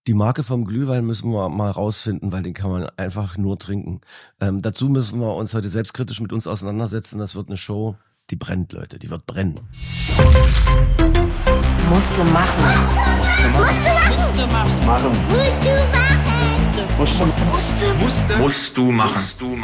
Die Marke vom Glühwein müssen wir mal rausfinden, weil den kann man einfach nur trinken. Dazu müssen wir uns heute selbstkritisch mit uns auseinandersetzen. Das wird eine Show, die brennt, Leute. Die wird brennen. Musste machen. Musst du machen.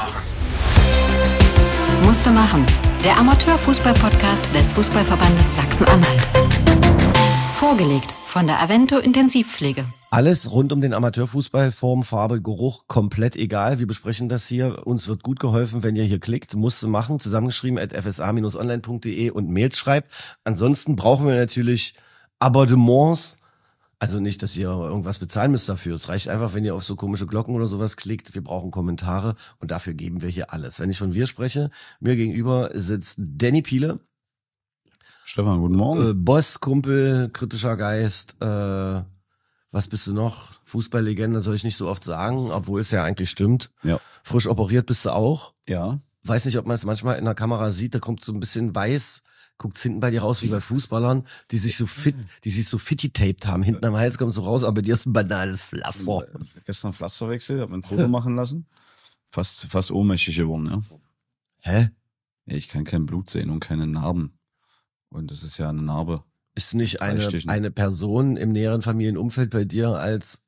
Musste machen. Der Amateurfußball-Podcast des Fußballverbandes Sachsen-Anhalt. Vorgelegt von der Avento Intensivpflege. Alles rund um den Amateurfußball, Form, Farbe, Geruch, komplett egal. Wir besprechen das hier. Uns wird gut geholfen, wenn ihr hier klickt. Musste machen, zusammengeschrieben @fsa-online.de und Mails schreibt. Ansonsten brauchen wir natürlich Abonnements. Also nicht, dass ihr irgendwas bezahlen müsst dafür. Es reicht einfach, wenn ihr auf so komische Glocken oder sowas klickt. Wir brauchen Kommentare und dafür geben wir hier alles. Wenn ich von wir spreche, mir gegenüber sitzt Danny Piele. Stefan, guten Morgen. Boss, Kumpel, kritischer Geist, was bist du noch? Fußballlegende soll ich nicht so oft sagen, obwohl es ja eigentlich stimmt. Ja. Frisch operiert bist du auch. Ja. Weiß nicht, ob man es manchmal in der Kamera sieht, da kommt so ein bisschen weiß, guckt's hinten bei dir raus wie bei Fußballern, die sich so fitty-taped haben. Hinten am Hals kommt so raus, aber bei dir ist ein banales Pflaster. Gestern Pflasterwechsel, hab mir ein Foto machen lassen. Fast ohnmächtig geworden, ja. Hä? Ja, ich kann kein Blut sehen und keine Narben. Und das ist ja eine Narbe. Ist nicht eine Person im näheren Familienumfeld bei dir als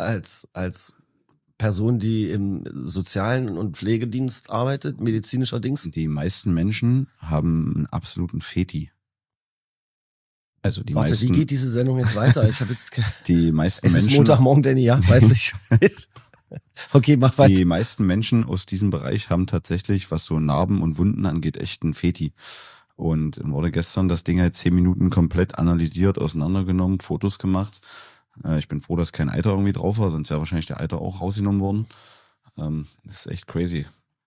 Person, die im sozialen und Pflegedienst arbeitet, medizinischer Dings? Die meisten Menschen haben einen absoluten Feti. Also die meisten. Wie geht diese Sendung jetzt weiter? Ich habe jetzt die meisten es Menschen. ist Montagmorgen, Danny, ja, weiß nicht. Okay, mach weiter. Die meisten Menschen aus diesem Bereich haben tatsächlich, was so Narben und Wunden angeht, echt einen Feti. Und wurde gestern das Ding halt 10 Minuten komplett analysiert, auseinandergenommen, Fotos gemacht. Ich bin froh, dass kein Eiter irgendwie drauf war, sonst wäre wahrscheinlich der Eiter auch rausgenommen worden. Das ist echt crazy.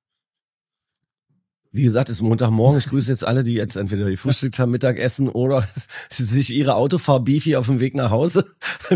Wie gesagt, es ist Montagmorgen. Ich grüße jetzt alle, die jetzt entweder gefrühstückt haben, Mittagessen oder sich ihre Autofahr-Beefy auf dem Weg nach Hause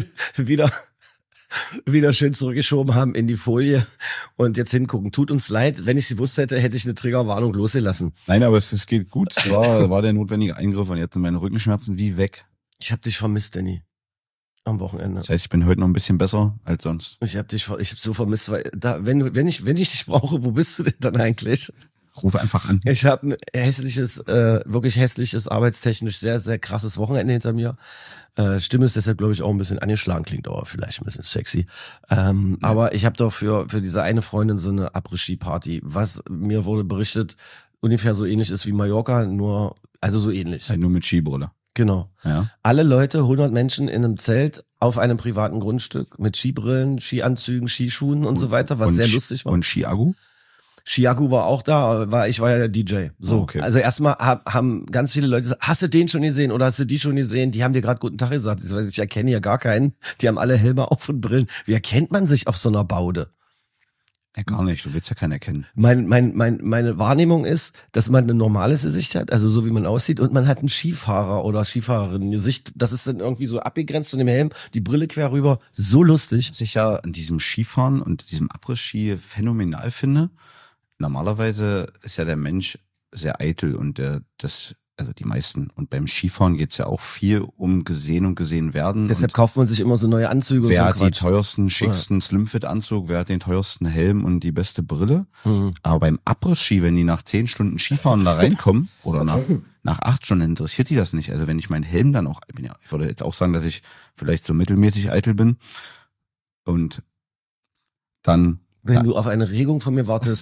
wieder schön zurückgeschoben haben in die Folie und jetzt hingucken. Tut uns leid, wenn ich sie gewusst hätte, hätte ich eine Triggerwarnung losgelassen. Nein, aber es geht gut. Es war der notwendige Eingriff und jetzt sind meine Rückenschmerzen wie weg. Ich hab dich vermisst, Danny. Am Wochenende. Das heißt, ich bin heute noch ein bisschen besser als sonst. Ich hab so vermisst, weil da, wenn ich dich brauche, wo bist du denn dann eigentlich? Ruf einfach an. Ich habe ein wirklich hässliches, arbeitstechnisch sehr, sehr krasses Wochenende hinter mir. Stimme ist deshalb, glaube ich, auch ein bisschen angeschlagen, klingt aber vielleicht ein bisschen sexy. Aber ich habe doch für diese eine Freundin so eine Après-Ski-Party, was mir wurde berichtet, ungefähr so ähnlich ist wie Mallorca, also so ähnlich. Halt nur mit Skibrille. Genau. Ja. Alle Leute, 100 Menschen in einem Zelt auf einem privaten Grundstück mit Skibrillen, Skianzügen, Skischuhen und so weiter, was sehr lustig war. Und Skiagu? Skiagu war auch da, ich war ja der DJ. So, okay. Also erstmal haben ganz viele Leute gesagt, hast du den schon gesehen oder hast du die schon gesehen? Die haben dir gerade guten Tag gesagt. Ich erkenne ja gar keinen. Die haben alle Helme auf und Brillen. Wie erkennt man sich auf so einer Baude? Ja, gar nicht. Du willst ja keinen erkennen. Meine Wahrnehmung ist, dass man ein normales Gesicht hat, also so wie man aussieht, und man hat einen Skifahrer oder Skifahrerin Gesicht. Das ist dann irgendwie so abgegrenzt von dem Helm, die Brille quer rüber. So lustig. Was ich ja an diesem Skifahren und diesem Après-Ski phänomenal finde, normalerweise ist ja der Mensch sehr eitel und also die meisten. Und beim Skifahren geht's ja auch viel um gesehen und gesehen werden. Deshalb kauft man sich immer so neue Anzüge. Wer und hat so die teuersten, schicksten Slimfit-Anzug, wer hat den teuersten Helm und die beste Brille? Aber beim Après-Ski, wenn die nach 10 Stunden Skifahren da reinkommen oder nach 8 Stunden, interessiert die das nicht. Also wenn ich meinen Helm dann auch, ich würde jetzt auch sagen, dass ich vielleicht so mittelmäßig eitel bin und dann... Wenn du auf eine Regung von mir wartest...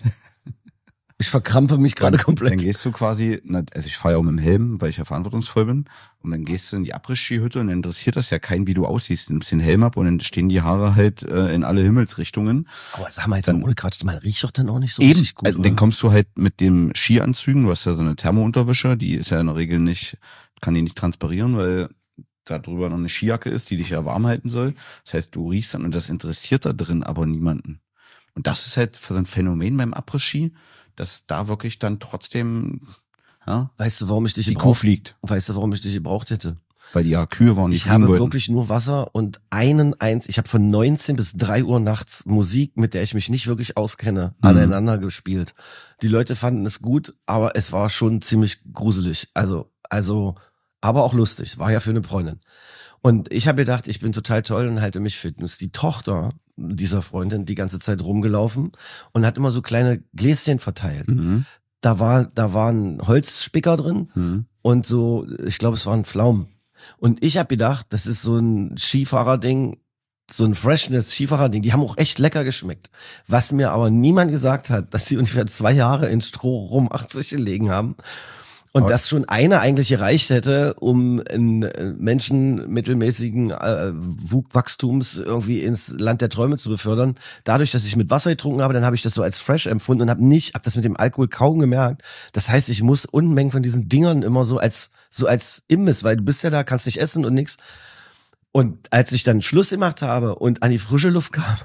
Ich verkrampfe mich gerade komplett. Dann gehst du quasi, also ich fahre ja auch mit dem Helm, weil ich ja verantwortungsvoll bin. Und dann gehst du in die Après-Ski-Hütte und dann interessiert das ja keinen, wie du aussiehst. Du nimmst den Helm ab und dann stehen die Haare halt in alle Himmelsrichtungen. Aber sag mal jetzt ohne Quatsch, man riecht doch dann auch nicht so eben, richtig gut. Also dann kommst du halt mit dem Skianzügen, du hast ja so eine Thermounterwäsche, die ist ja in der Regel kann die nicht transpirieren, weil da drüber noch eine Skijacke ist, die dich ja warm halten soll. Das heißt, du riechst dann und das interessiert da drin aber niemanden. Und das ist halt so ein Phänomen beim Après-Ski, dass da wirklich dann trotzdem, ja, weißt du, warum ich dich die Kuh fliegt. Weißt du, warum ich dich gebraucht hätte? Weil die ja Kühe waren, die Ich habe wollten. wirklich nur Wasser und ich habe von 19 bis 3 Uhr nachts Musik, mit der ich mich nicht wirklich auskenne, aneinander gespielt. Die Leute fanden es gut, aber es war schon ziemlich gruselig. Also, aber auch lustig. Es war ja für eine Freundin. Und ich habe gedacht, ich bin total toll und halte mich fit. Und ist die Tochter dieser Freundin die ganze Zeit rumgelaufen und hat immer so kleine Gläschen verteilt. Mhm. Da waren Holzspicker drin und so, ich glaube, es waren Pflaumen. Und ich habe gedacht, das ist so ein Skifahrerding, so ein Freshness-Skifahrerding. Die haben auch echt lecker geschmeckt. Was mir aber niemand gesagt hat, dass sie ungefähr 2 Jahre in Stroh rum 80 gelegen haben. Und dass schon eine eigentlich gereicht hätte, um einen Menschen mittelmäßigen Wachstums irgendwie ins Land der Träume zu befördern. Dadurch, dass ich mit Wasser getrunken habe, dann habe ich das so als fresh empfunden und habe das mit dem Alkohol kaum gemerkt. Das heißt, ich muss Unmengen von diesen Dingern immer so als Imbiss, weil du bist ja da, kannst nicht essen und nix. Und als ich dann Schluss gemacht habe und an die frische Luft kam,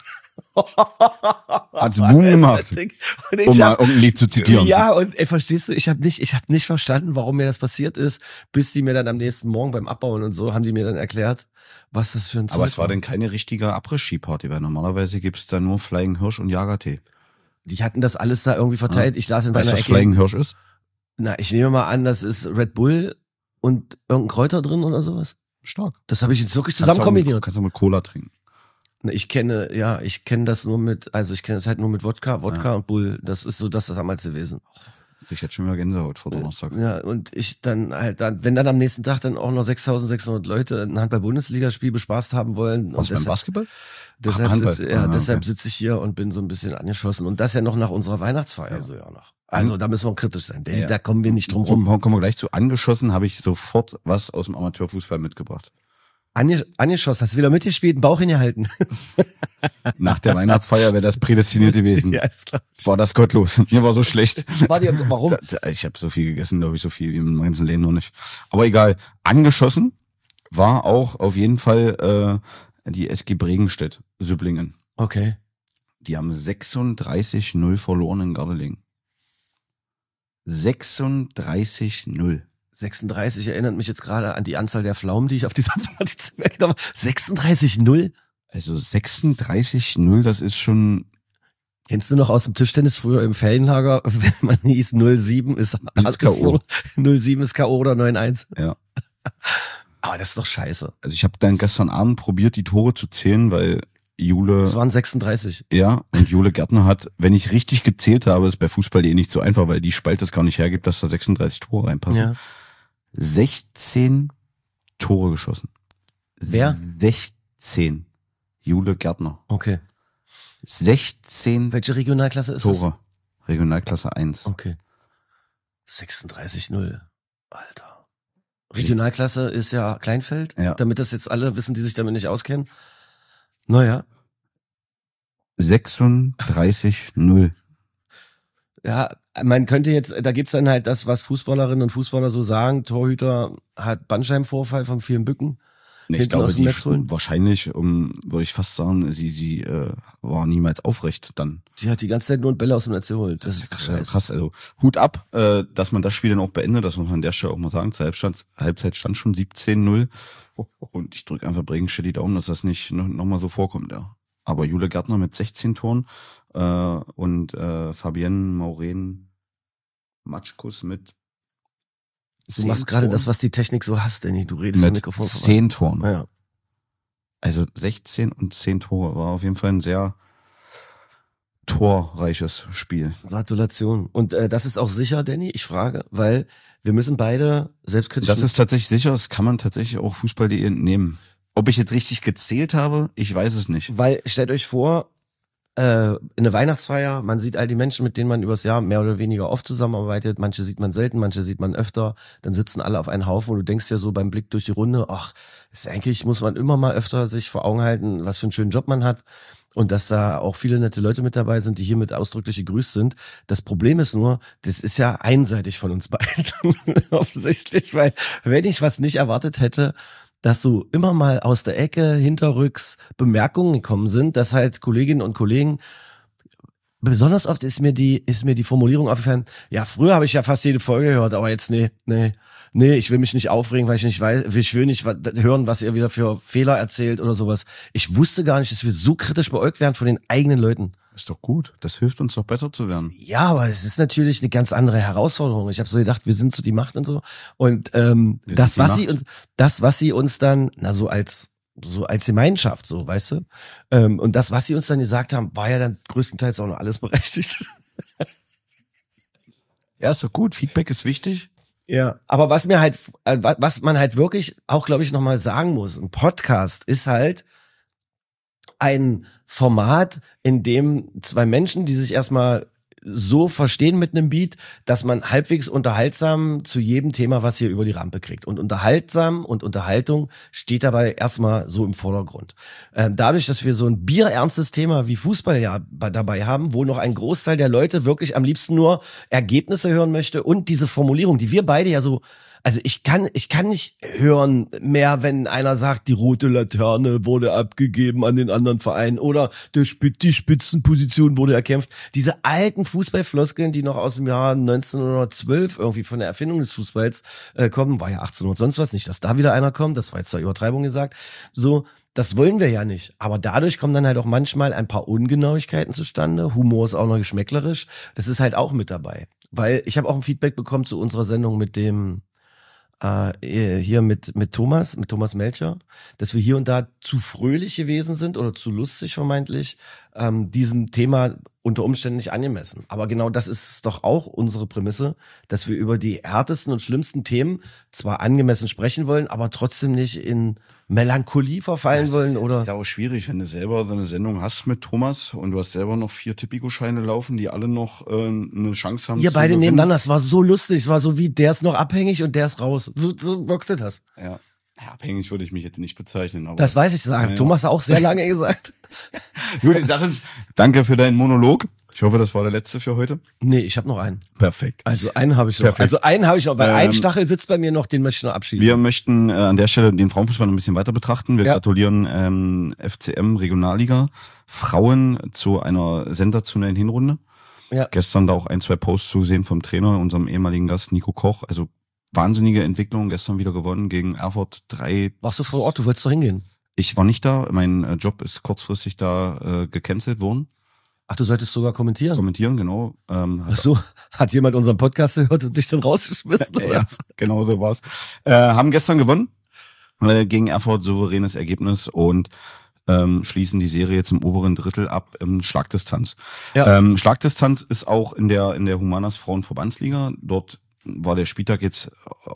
hat's Boom gemacht, um mal ein Lied zu zitieren. Ja, und verstehst du, ich habe nicht verstanden, warum mir das passiert ist, bis die mir dann am nächsten Morgen beim Abbauen und so, haben die mir dann erklärt, was das für ein Zeug Aber es war denn keine richtige Abriss-Ski-Party, weil normalerweise gibt's da nur Flying Hirsch und Jagertee. Die hatten das alles da irgendwie verteilt. Ich saß in meiner Weißt du, was Ecke. Flying Hirsch ist? Na, ich nehme mal an, das ist Red Bull und irgendein Kräuter drin oder sowas. Stark. Das habe ich jetzt wirklich zusammen kombiniert. Kannst du mit Cola trinken. Ich kenne das nur mit, ich kenne es halt nur mit Wodka und Bull. Das ist so das damals gewesen. Ich hätte schon mal Gänsehaut vor Donnerstag. Ja, und ich dann halt wenn dann am nächsten Tag dann auch noch 6.600 Leute ein Handball-Bundesligaspiel bespaßt haben wollen. Was, beim Basketball? Deshalb sitze ich hier und bin so ein bisschen angeschossen. Und das ja noch nach unserer Weihnachtsfeier, so ja noch. Also da müssen wir kritisch sein. Da kommen wir nicht drum rum. Kommen wir gleich zu. Angeschossen habe ich sofort was aus dem Amateurfußball mitgebracht. Angeschossen, hast du wieder mitgespielt, den Bauch hingehalten. Nach der Weihnachtsfeier wäre das prädestiniert gewesen. Ja, ist klar. War das gottlos. Mir war so schlecht. Warum? Ich habe so viel gegessen, glaube ich, so viel wie im ganzen Leben noch nicht. Aber egal. Angeschossen war auch auf jeden Fall die SG Bregenstedt, Sübblingen. Okay. Die haben 36-0 verloren in Gardelegen. 36-0. 36 erinnert mich jetzt gerade an die Anzahl der Pflaumen, die ich auf dieser Party weggenommen habe. 36-0? Also 36-0, das ist schon... Kennst du noch aus dem Tischtennis früher im Ferienlager, wenn man hieß 07 ist K.O. 07 ist K.O. oder 9-1? Ja. Aber das ist doch scheiße. Also ich habe dann gestern Abend probiert, die Tore zu zählen, weil Jule... Es waren 36. Ja, und Jule Gärtner hat, wenn ich richtig gezählt habe, ist bei Fußball nicht so einfach, weil die Spalte es gar nicht hergibt, dass da 36 Tore reinpassen. Ja. 16 Tore geschossen. Wer? 16. Jule Gärtner. Okay. 16 Welche Regionalklasse ist Tore. Das? Regionalklasse 1. Okay. 36-0. Alter. Regionalklasse ist ja Kleinfeld, damit das jetzt alle wissen, die sich damit nicht auskennen. Naja. 36-0. Ja, man könnte jetzt, da gibt's dann halt das, was Fußballerinnen und Fußballer so sagen, Torhüter hat Bandscheibenvorfall von vielen Bücken. Nee, ich glaube, wahrscheinlich, würde ich fast sagen, sie war niemals aufrecht dann. Die hat die ganze Zeit nur Bälle aus dem Netz geholt. Das ist krass. Also Hut ab, dass man das Spiel dann auch beendet, das muss man an der Stelle auch mal sagen. Zur Halbzeit stand schon 17-0 und ich drücke einfach Bregenstedt die Daumen, dass das nicht nochmal so vorkommt, ja. Aber Jule Gärtner mit 16 Toren und Fabienne Maureen Matschkus mit Du machst gerade das, was die Technik so hasst, Danny. Du redest im Mikrofon vorbei. 10 Toren. Ja. Also 16 und 10 Tore war auf jeden Fall ein sehr torreiches Spiel. Gratulation. Und das ist auch sicher, Danny, ich frage, weil wir müssen beide selbstkritisch... Das ist tatsächlich sicher, das kann man tatsächlich auch Fußball.de entnehmen. Ob ich jetzt richtig gezählt habe, ich weiß es nicht. Weil, stellt euch vor, in der Weihnachtsfeier, man sieht all die Menschen, mit denen man übers Jahr mehr oder weniger oft zusammenarbeitet, manche sieht man selten, manche sieht man öfter, dann sitzen alle auf einen Haufen und du denkst ja so beim Blick durch die Runde, ach, ist eigentlich, muss man immer mal öfter sich vor Augen halten, was für einen schönen Job man hat und dass da auch viele nette Leute mit dabei sind, die hiermit ausdrücklich gegrüßt sind. Das Problem ist nur, das ist ja einseitig von uns beiden, offensichtlich, weil wenn ich was nicht erwartet hätte, dass so immer mal aus der Ecke hinterrücks Bemerkungen gekommen sind, dass halt Kolleginnen und Kollegen, besonders oft ist mir die Formulierung aufgefallen, ja, früher habe ich ja fast jede Folge gehört, aber jetzt nee, ich will mich nicht aufregen, weil ich nicht weiß, ich will nicht hören, was ihr wieder für Fehler erzählt oder sowas. Ich wusste gar nicht, dass wir so kritisch beäugt werden von den eigenen Leuten. Ist doch gut. Das hilft uns doch besser zu werden. Ja, aber es ist natürlich eine ganz andere Herausforderung. Ich habe so gedacht, wir sind so die Macht und so. Und das, was sie uns dann, so als Gemeinschaft, so, weißt du? Und das, was sie uns dann gesagt haben, war ja dann größtenteils auch noch alles berechtigt. Ja, ist doch gut. Feedback ist wichtig. Ja, aber was man halt wirklich auch, glaube ich, nochmal sagen muss, ein Podcast ist halt ein Format, in dem zwei Menschen, die sich erstmal so verstehen mit einem Beat, dass man halbwegs unterhaltsam zu jedem Thema was hier über die Rampe kriegt. Und unterhaltsam und Unterhaltung steht dabei erstmal so im Vordergrund. Dadurch, dass wir so ein bierernstes Thema wie Fußball ja dabei haben, wo noch ein Großteil der Leute wirklich am liebsten nur Ergebnisse hören möchte und diese Formulierung, die wir beide ja so, also ich kann nicht hören mehr, wenn einer sagt, die rote Laterne wurde abgegeben an den anderen Verein oder die Spitzenposition wurde erkämpft. Diese alten Fußballfloskeln, die noch aus dem Jahr 1912 irgendwie von der Erfindung des Fußballs kommen, war ja 1800 sonst was, nicht, dass da wieder einer kommt, das war jetzt zwar Übertreibung gesagt, so, das wollen wir ja nicht. Aber dadurch kommen dann halt auch manchmal ein paar Ungenauigkeiten zustande. Humor ist auch noch geschmäcklerisch. Das ist halt auch mit dabei. Weil ich habe auch ein Feedback bekommen zu unserer Sendung mit dem hier mit Thomas Melcher, dass wir hier und da zu fröhlich gewesen sind oder zu lustig vermeintlich, diesem Thema unter Umständen nicht angemessen. Aber genau das ist doch auch unsere Prämisse, dass wir über die härtesten und schlimmsten Themen zwar angemessen sprechen wollen, aber trotzdem nicht in Melancholie verfallen wollen, oder? Das ist ja auch schwierig, wenn du selber so eine Sendung hast mit Thomas und du hast selber noch 4 Tipico-Scheine laufen, die alle noch eine Chance haben. Ihr beide nebeneinander, das war so lustig, es war so wie, der ist noch abhängig und der ist raus. So wirkte das. Ja. Ja, abhängig würde ich mich jetzt nicht bezeichnen. Aber das weiß ich, sagen. Thomas hat auch sehr lange gesagt. Gut, danke für deinen Monolog. Ich hoffe, das war der letzte für heute. Nee, ich habe noch einen. Perfekt. Also einen habe ich noch. Weil ein Stachel sitzt bei mir noch, den möchte ich noch abschießen. Wir möchten an der Stelle den Frauenfußball noch ein bisschen weiter betrachten. Wir gratulieren FCM Regionalliga Frauen zu einer sensationellen Hinrunde. Ja. Gestern da auch 1, 2 Posts zu sehen vom Trainer, unserem ehemaligen Gast Nico Koch. Also wahnsinnige Entwicklung, gestern wieder gewonnen gegen Erfurt 3. Warst du vor Ort? Du wolltest doch hingehen. Ich war nicht da. Mein Job ist kurzfristig da gecancelt worden. Ach, du solltest sogar kommentieren? Kommentieren, genau. Ach so, hat jemand unseren Podcast gehört und dich dann rausgeschmissen? Ja, genau so war's. Haben gestern gewonnen gegen Erfurt, souveränes Ergebnis und schließen die Serie jetzt im oberen Drittel ab im Schlagdistanz. Ja. Schlagdistanz ist auch in der Humanas Frauenverbandsliga. Dort war der Spieltag jetzt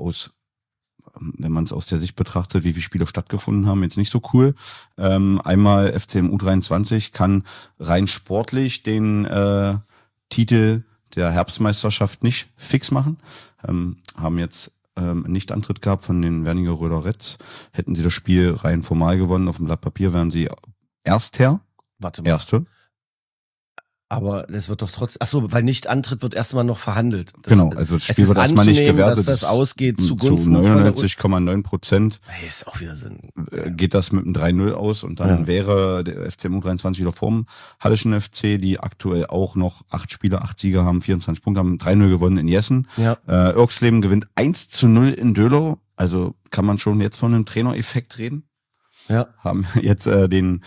wenn man es aus der Sicht betrachtet, wie viele Spiele stattgefunden haben, jetzt nicht so cool. Einmal FCM U23 kann rein sportlich den Titel der Herbstmeisterschaft nicht fix machen. Haben jetzt nicht Antritt gehabt von den Werniger Röder Reds. Hätten sie das Spiel rein formal gewonnen, auf dem Blatt Papier wären sie Erster. Warte mal. Erste. Aber das wird doch trotzdem, ach so, weil nicht Antritt wird erstmal noch verhandelt. Genau, also das Spiel wird erstmal nicht gewertet. Dass das ausgeht zugunsten zu 99,9%. Ist auch wieder Sinn. Geht das mit einem 3-0 aus und dann wäre der FCM U23 wieder vorm Hallischen FC, die aktuell auch noch 8 Spiele, 8 Sieger haben, 24 Punkte haben, 3-0 gewonnen in Jessen. Ja. Irksleben gewinnt 1-0 in Döhlau. Also kann man schon jetzt von einem Trainereffekt reden. Ja. Haben jetzt den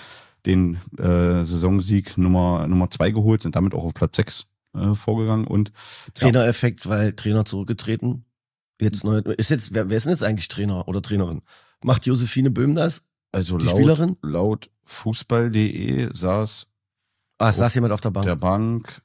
Saisonsieg Nummer 2 geholt, sind damit auch auf Platz 6 vorgegangen und Trainereffekt, weil Trainer zurückgetreten. Wer ist denn jetzt eigentlich Trainer oder Trainerin? Macht Josephine Böhm das? Also die Spielerin? Laut Fußball.de saß jemand auf der Bank. Der Bank.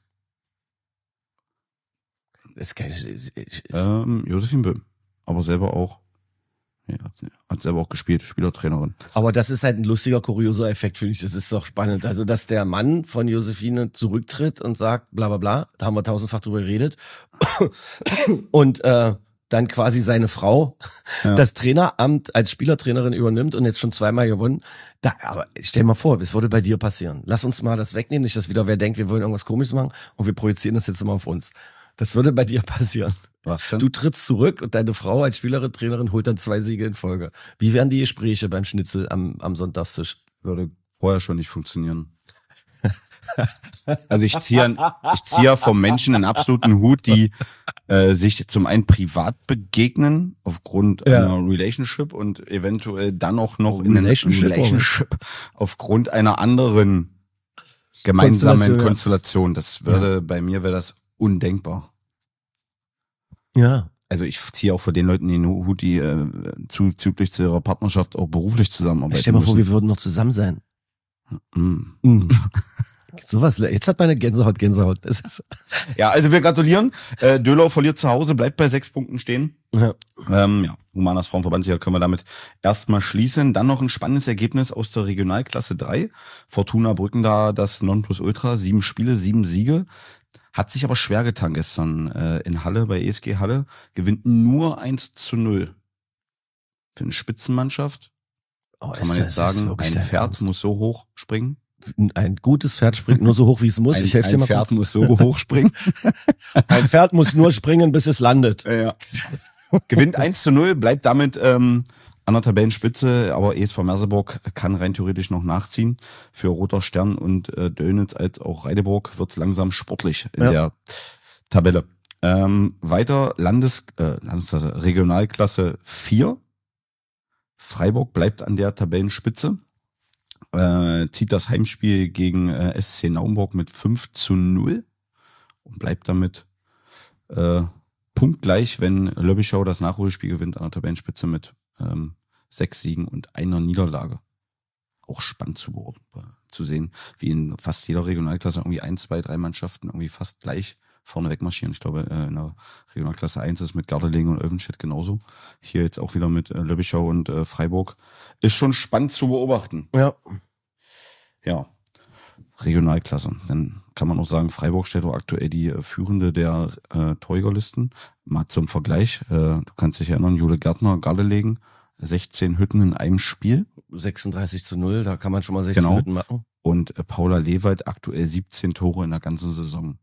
Josephine Böhm, aber selber auch. Ja, hat selber auch gespielt, Spielertrainerin. Aber das ist halt ein lustiger, kurioser Effekt, finde ich. Das ist doch spannend. Also, dass der Mann von Josephine zurücktritt und sagt, bla bla bla, da haben wir tausendfach drüber geredet. Und dann quasi seine Frau das Traineramt als Spielertrainerin übernimmt und jetzt schon 2-mal gewonnen. Aber stell mal vor, was würde bei dir passieren? Lass uns mal das wegnehmen, nicht, dass wieder wer denkt, wir wollen irgendwas Komisches machen und wir projizieren das jetzt immer auf uns. Das würde bei dir passieren. Was denn? Du trittst zurück und deine Frau als Spielerin, Trainerin holt dann 2 Siege in Folge. Wie wären die Gespräche beim Schnitzel am Sonntagstisch? Würde vorher schon nicht funktionieren. Also ich ziehe vom Menschen einen absoluten Hut, die sich zum einen privat begegnen aufgrund einer Relationship und eventuell dann auch noch in einer Relationship aufgrund einer anderen gemeinsamen Konstellation. Das würde, bei mir wäre das undenkbar. Ja. Also ich ziehe auch vor den Leuten den Hut, die zuzüglich zu ihrer Partnerschaft auch beruflich zusammenarbeiten. Stell dir mal vor, wir würden noch zusammen sein. Sowas, jetzt hat meine Gänsehaut. Das ist Ja, also wir gratulieren. Döhlau verliert zu Hause, bleibt bei 6 Punkten stehen. ja. Humanas Frauenverbandsliga können wir damit erstmal schließen. Dann noch ein spannendes Ergebnis aus der Regionalklasse 3. Fortuna Brücken da das Nonplusultra, 7 Spiele, 7 Siege. Hat sich aber schwer getan gestern in Halle, bei ESG Halle. Gewinnt nur 1-0. Für eine Spitzenmannschaft kann man jetzt sagen, ein Pferd muss so hoch springen. Ein gutes Pferd springt nur so hoch, wie es muss. Ich helfe dir mal. Ein Pferd muss so hoch springen. Ein Pferd muss nur springen, bis es landet. Ja. Gewinnt 1-0, bleibt damit an der Tabellenspitze, aber ESV Merseburg kann rein theoretisch noch nachziehen. Für Roter Stern und Dönitz als auch Reideburg wird's langsam sportlich in der Tabelle. Weiter Landesklasse, Regionalklasse 4. Freiburg bleibt an der Tabellenspitze. Zieht das Heimspiel gegen SC Naumburg mit 5-0 und bleibt damit punktgleich, wenn Löbischau das Nachholspiel gewinnt an der Tabellenspitze mit 6 Siegen und einer Niederlage. Auch spannend zu sehen, wie in fast jeder Regionalklasse irgendwie 1, 2, 3 Mannschaften irgendwie fast gleich vorne wegmarschieren. Ich glaube, in der Regionalklasse 1 ist mit Gardelegen und Olvenstedt genauso. Hier jetzt auch wieder mit Löbischau und Freiburg. Ist schon spannend zu beobachten. Ja, Regionalklasse. Dann kann man auch sagen, Freiburg stellt auch aktuell die führende der Torjägerlisten. Mal zum Vergleich, du kannst dich erinnern, Jule Gärtner, Gardelegen, 16 Hütten in einem Spiel. 36-0, da kann man schon mal 16 Hütten machen. Und Paula Lewald aktuell 17 Tore in der ganzen Saison.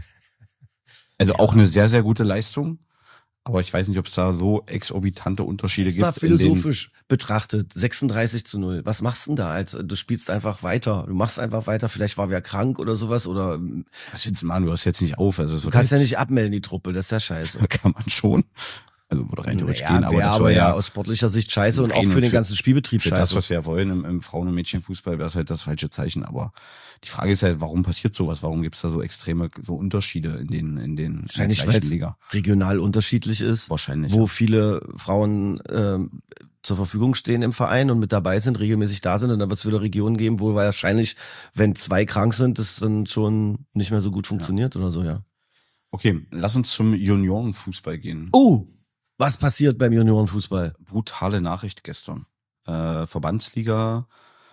Also auch eine sehr, sehr gute Leistung. Aber ich weiß nicht, ob es da so exorbitante Unterschiede gibt. Das war philosophisch betrachtet, 36-0. Was machst du denn da? Also, du spielst einfach weiter. Du machst einfach weiter. Vielleicht war wer krank oder sowas. Oder was willst du machen? Du hörst jetzt nicht auf. Also, du kannst ja nicht abmelden, die Truppe. Das ist ja scheiße. Kann man schon. Also würde rein theoretisch gehen, aber das war ja aus sportlicher Sicht scheiße und auch für den ganzen Spielbetrieb für scheiße. Das, was wir wollen im Frauen- und Mädchenfußball, wäre es halt das falsche Zeichen. Aber die Frage ist halt, warum passiert sowas? Warum gibt es da so extreme so Unterschiede in den wahrscheinlich, weil es regional unterschiedlich ist. Wahrscheinlich. Wo viele Frauen zur Verfügung stehen im Verein und mit dabei sind, regelmäßig da sind. Und dann wird es wieder Regionen geben, wo wahrscheinlich, wenn 2 krank sind, das dann schon nicht mehr so gut funktioniert oder so, ja. Okay, lass uns zum Juniorenfußball gehen. Was passiert beim Juniorenfußball? Brutale Nachricht gestern. Verbandsliga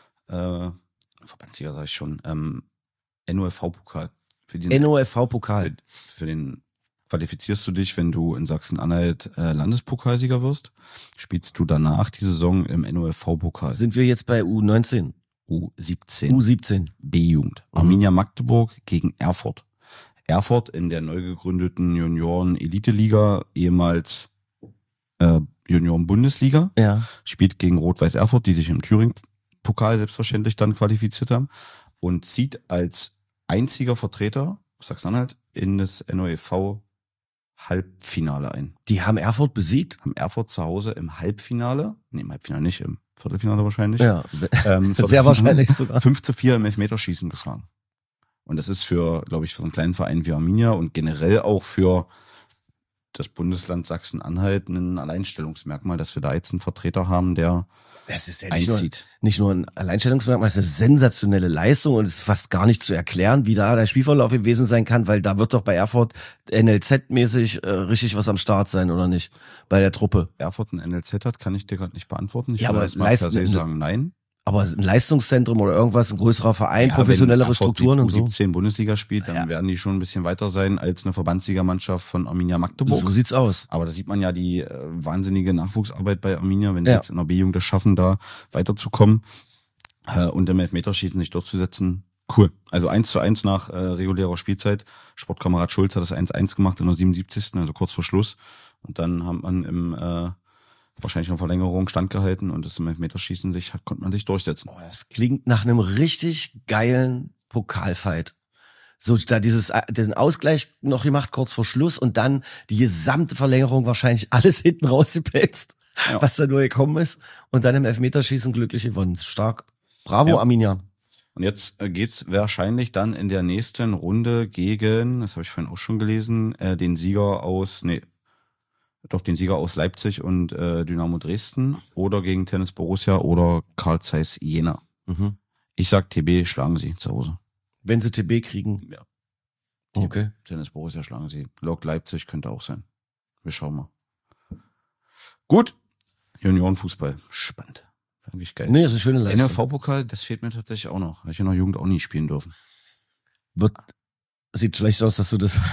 sage ich schon, NOFV-Pokal. NOFV-Pokal. Für den qualifizierst du dich, wenn du in Sachsen-Anhalt Landespokalsieger wirst, spielst du danach die Saison im NOFV-Pokal. Sind wir jetzt bei U19? U17. B-Jugend. Arminia Magdeburg gegen Erfurt. Erfurt in der neu gegründeten Junioren-Elite-Liga, ehemals Junioren-Bundesliga, spielt gegen Rot-Weiß Erfurt, die sich im Thüringen-Pokal selbstverständlich dann qualifiziert haben und zieht als einziger Vertreter aus Sachsen-Anhalt in das NOFV-Halbfinale ein. Die haben Erfurt besiegt? Haben Erfurt zu Hause im Halbfinale, im Halbfinale nicht, im Viertelfinale wahrscheinlich. Ja, sehr wahrscheinlich sogar. 5-4 im Elfmeterschießen geschlagen. Und das ist für, glaube ich, für einen kleinen Verein wie Arminia und generell auch für das Bundesland Sachsen-Anhalt ein Alleinstellungsmerkmal, dass wir da jetzt einen Vertreter haben, der das ist ja einzieht. Nicht nur ein Alleinstellungsmerkmal, es ist eine sensationelle Leistung und es ist fast gar nicht zu erklären, wie da der Spielverlauf gewesen sein kann, weil da wird doch bei Erfurt NLZ-mäßig richtig was am Start sein, oder nicht? Bei der Truppe. Erfurt ein NLZ hat, kann ich dir gerade nicht beantworten. Ich würde aber erstmal per se sagen, nein. Aber ein Leistungszentrum oder irgendwas, ein größerer Verein, professionellere Strukturen und so. Wenn U17 Bundesliga spielt, dann werden die schon ein bisschen weiter sein als eine Verbandsligamannschaft von Arminia Magdeburg. So sieht's aus. Aber da sieht man ja die wahnsinnige Nachwuchsarbeit bei Arminia, wenn sie jetzt in der B-Jugend das schaffen, da weiterzukommen und im Elfmeterschießen sich durchzusetzen. Cool. Also 1:1 nach regulärer Spielzeit. Sportkamerad Schulz hat das 1:1 gemacht in der 77. Also kurz vor Schluss. Und dann hat man im wahrscheinlich eine Verlängerung standgehalten und das im Elfmeterschießen konnte man sich durchsetzen. Oh, das klingt nach einem richtig geilen Pokalfight. So da diesen Ausgleich noch gemacht kurz vor Schluss und dann die gesamte Verlängerung wahrscheinlich alles hinten rausgepetzt, was da nur gekommen ist und dann im Elfmeterschießen glücklich gewonnen. Stark. Bravo, Arminia. Und jetzt geht's wahrscheinlich dann in der nächsten Runde gegen, das habe ich vorhin auch schon gelesen, den Sieger aus Leipzig und Dynamo Dresden oder gegen Tennis Borussia oder Carl Zeiss Jena. Mhm. Ich sag TB schlagen sie zu Hause. Wenn sie TB kriegen? Ja. Okay. Tennis Borussia schlagen sie. Lok Leipzig könnte auch sein. Wir schauen mal. Gut. Juniorenfußball. Spannend. Wirklich geil. Nee, das ist eine schöne Leistung. NRV-Pokal, das fehlt mir tatsächlich auch noch. Habe ich in der Jugend auch nie spielen dürfen. Sieht schlecht aus, dass du das,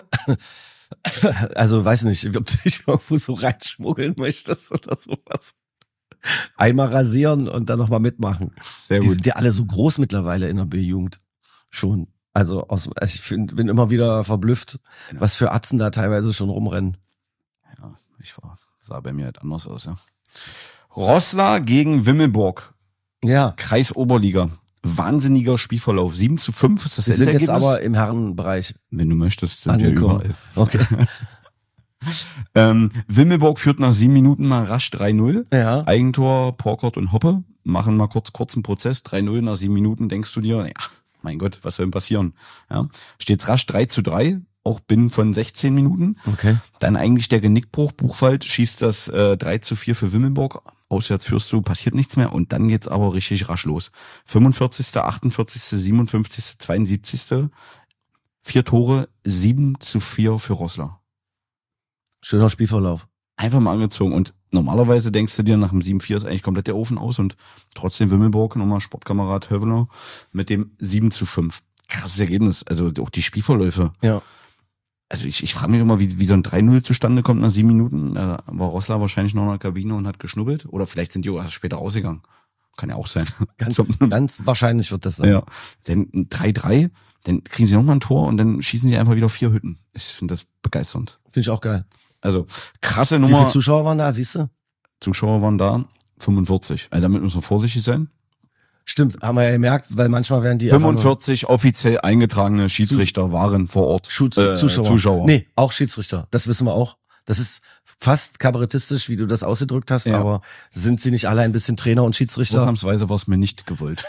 also weiß nicht, ob du dich irgendwo so reinschmuggeln möchtest oder sowas. Einmal rasieren und dann nochmal mitmachen. Sehr Die gut. sind ja alle so groß mittlerweile in der B-Jugend. Schon. Also ich bin immer wieder verblüfft, was für Atzen da teilweise schon rumrennen. Ja, sah bei mir halt anders aus, ja. Roßla gegen Wimmelburg. Ja. Kreis Oberliga. Wahnsinniger Spielverlauf. 7:5 ist das Wir sind jetzt Endergebnis. aber im Herrenbereich Wenn du möchtest, sind wir angekommen. überall. Okay. Wimmelburg führt nach 7 Minuten mal rasch 3-0. Ja. Eigentor, Porkert und Hoppe machen mal kurzen Prozess. 3-0 nach 7 Minuten denkst du dir, ja, mein Gott, was soll denn passieren? Ja. Steht's rasch 3:3, auch binnen von 16 Minuten. Okay. Dann eigentlich der Genickbruch. Buchwald schießt das 3:4 für Wimmelburg. Auswärts führst du, passiert nichts mehr. Und dann geht's aber richtig rasch los. 45., 48., 57., 72. 4 Tore, 7:4 für Roßla. Schöner Spielverlauf. Einfach mal angezogen. Und normalerweise denkst du dir, nach dem 7:4 ist eigentlich komplett der Ofen aus. Und trotzdem Wimmelburg, nochmal Sportkamerad Höveler, mit dem 7:5. Krasses Ergebnis. Also auch die Spielverläufe. Ja. Also ich frage mich immer, wie so ein 3-0 zustande kommt nach 7 Minuten. Da war Roßla wahrscheinlich noch in der Kabine und hat geschnubbelt. Oder vielleicht sind die auch erst später rausgegangen. Kann ja auch sein. Ganz wahrscheinlich wird das sein. Ja. Dann 3-3, dann kriegen sie nochmal ein Tor und dann schießen sie einfach wieder 4 Hütten. Ich finde das begeisternd. Finde ich auch geil. Also krasse Wie Nummer. viele Zuschauer waren da, siehst du? Zuschauer waren da, 45. Also damit müssen wir vorsichtig sein. Stimmt, haben wir ja gemerkt, weil manchmal werden die 45 offiziell eingetragene Schiedsrichter waren vor Ort. Zuschauer. Nee, auch Schiedsrichter. Das wissen wir auch. Das ist fast kabarettistisch, wie du das ausgedrückt hast, Ja. aber sind sie nicht alle ein bisschen Trainer und Schiedsrichter? Ausnahmsweise war es mir nicht gewollt.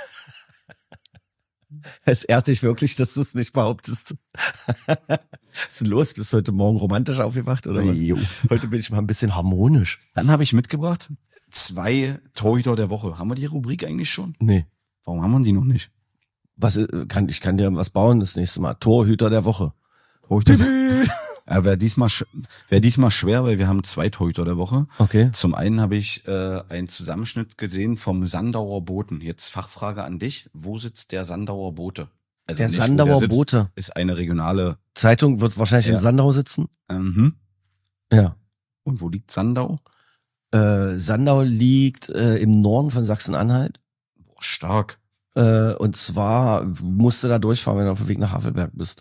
Es ehrt dich wirklich, dass du es nicht behauptest. Was ist denn los? Bist du heute Morgen romantisch aufgewacht oder was? Jo. Heute bin ich mal ein bisschen harmonisch. Dann habe ich mitgebracht 2 Torhüter der Woche. Haben wir die Rubrik eigentlich schon? Nee. Warum haben wir die noch nicht? Ich kann dir was bauen das nächste Mal. Torhüter der Woche. Ja, wäre diesmal schwer, weil wir haben 2 Torhüter der Woche. Okay. Zum einen habe ich einen Zusammenschnitt gesehen vom Sandauer Boten. Jetzt Fachfrage an dich. Wo sitzt der Sandauer Bote? Also Der nicht, wo Sandauer sitzt, Bote. ist eine regionale. Zeitung wird wahrscheinlich in Ja. Sandau sitzen. Mhm. Ja. Und wo liegt Sandau? Sandau liegt im Norden von Sachsen-Anhalt. Boah, stark. Und zwar musst du da durchfahren, wenn du auf dem Weg nach Havelberg bist.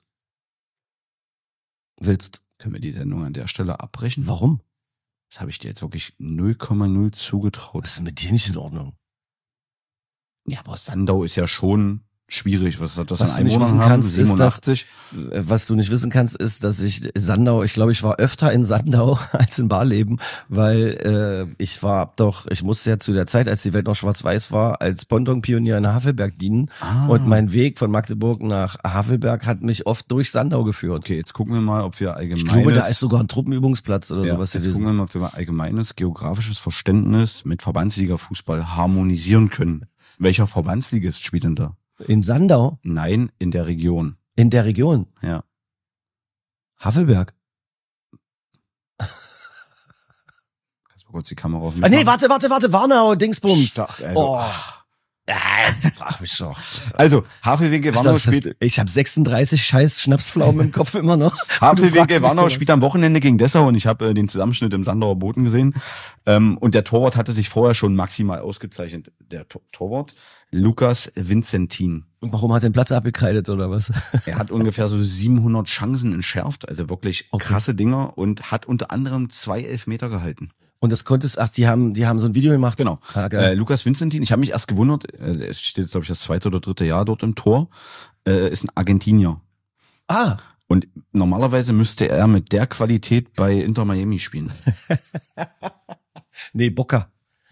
Willst. Können wir die Sendung an der Stelle abbrechen? Warum? Das habe ich dir jetzt wirklich 0,0 zugetraut. Was ist mit dir nicht in Ordnung? Ja, aber Sandau ist ja schon schwierig. Was hat das Was an du nicht Einwohnern wissen haben? kannst, ist, 87? Was du nicht wissen kannst, ist, dass ich glaube, ich war öfter in Sandau als in Barleben, weil ich musste ja zu der Zeit, als die Welt noch schwarz-weiß war, als Pontonpionier in Havelberg dienen. Und mein Weg von Magdeburg nach Havelberg hat mich oft durch Sandau geführt. Okay, jetzt gucken wir mal, ob wir allgemeines... Ich glaube, da ist sogar ein Truppenübungsplatz oder ja, sowas jetzt gewesen. gucken wir mal, ob wir allgemeines geografisches Verständnis mit Verbandsliga-Fußball harmonisieren können. Welcher Verbandsligist spielt denn da? In Sandau? Nein, in der Region. In der Region? Ja. Havelberg? Kannst du mal kurz die Kamera auf mich Nee, machen? warte, Warnau, Dingsbums. Stark, also, Oh. Ja, frag mich doch. Also, Havelwinkel Warnau spielt... Ich habe 36 scheiß Schnapsflaumen im Kopf immer noch. Havelwinkel Warnau spielt am Wochenende gegen Dessau und ich habe den Zusammenschnitt im Sandauer Boten gesehen. Und der Torwart hatte sich vorher schon maximal ausgezeichnet. Der Torwart, Lukas Vincentin. Und warum hat er den Platz abgekreidet oder was? Er hat ungefähr so 700 Chancen entschärft, also wirklich krasse Dinger und hat unter anderem 2 Elfmeter gehalten. Und das die haben so ein Video gemacht. Genau. Ah, geil. Lukas Vincentin, ich habe mich erst gewundert, er steht jetzt, glaube ich, das 2. oder 3. Jahr dort im Tor, ist ein Argentinier. Ah, Und normalerweise müsste er mit der Qualität bei Inter Miami spielen. nee, Boca.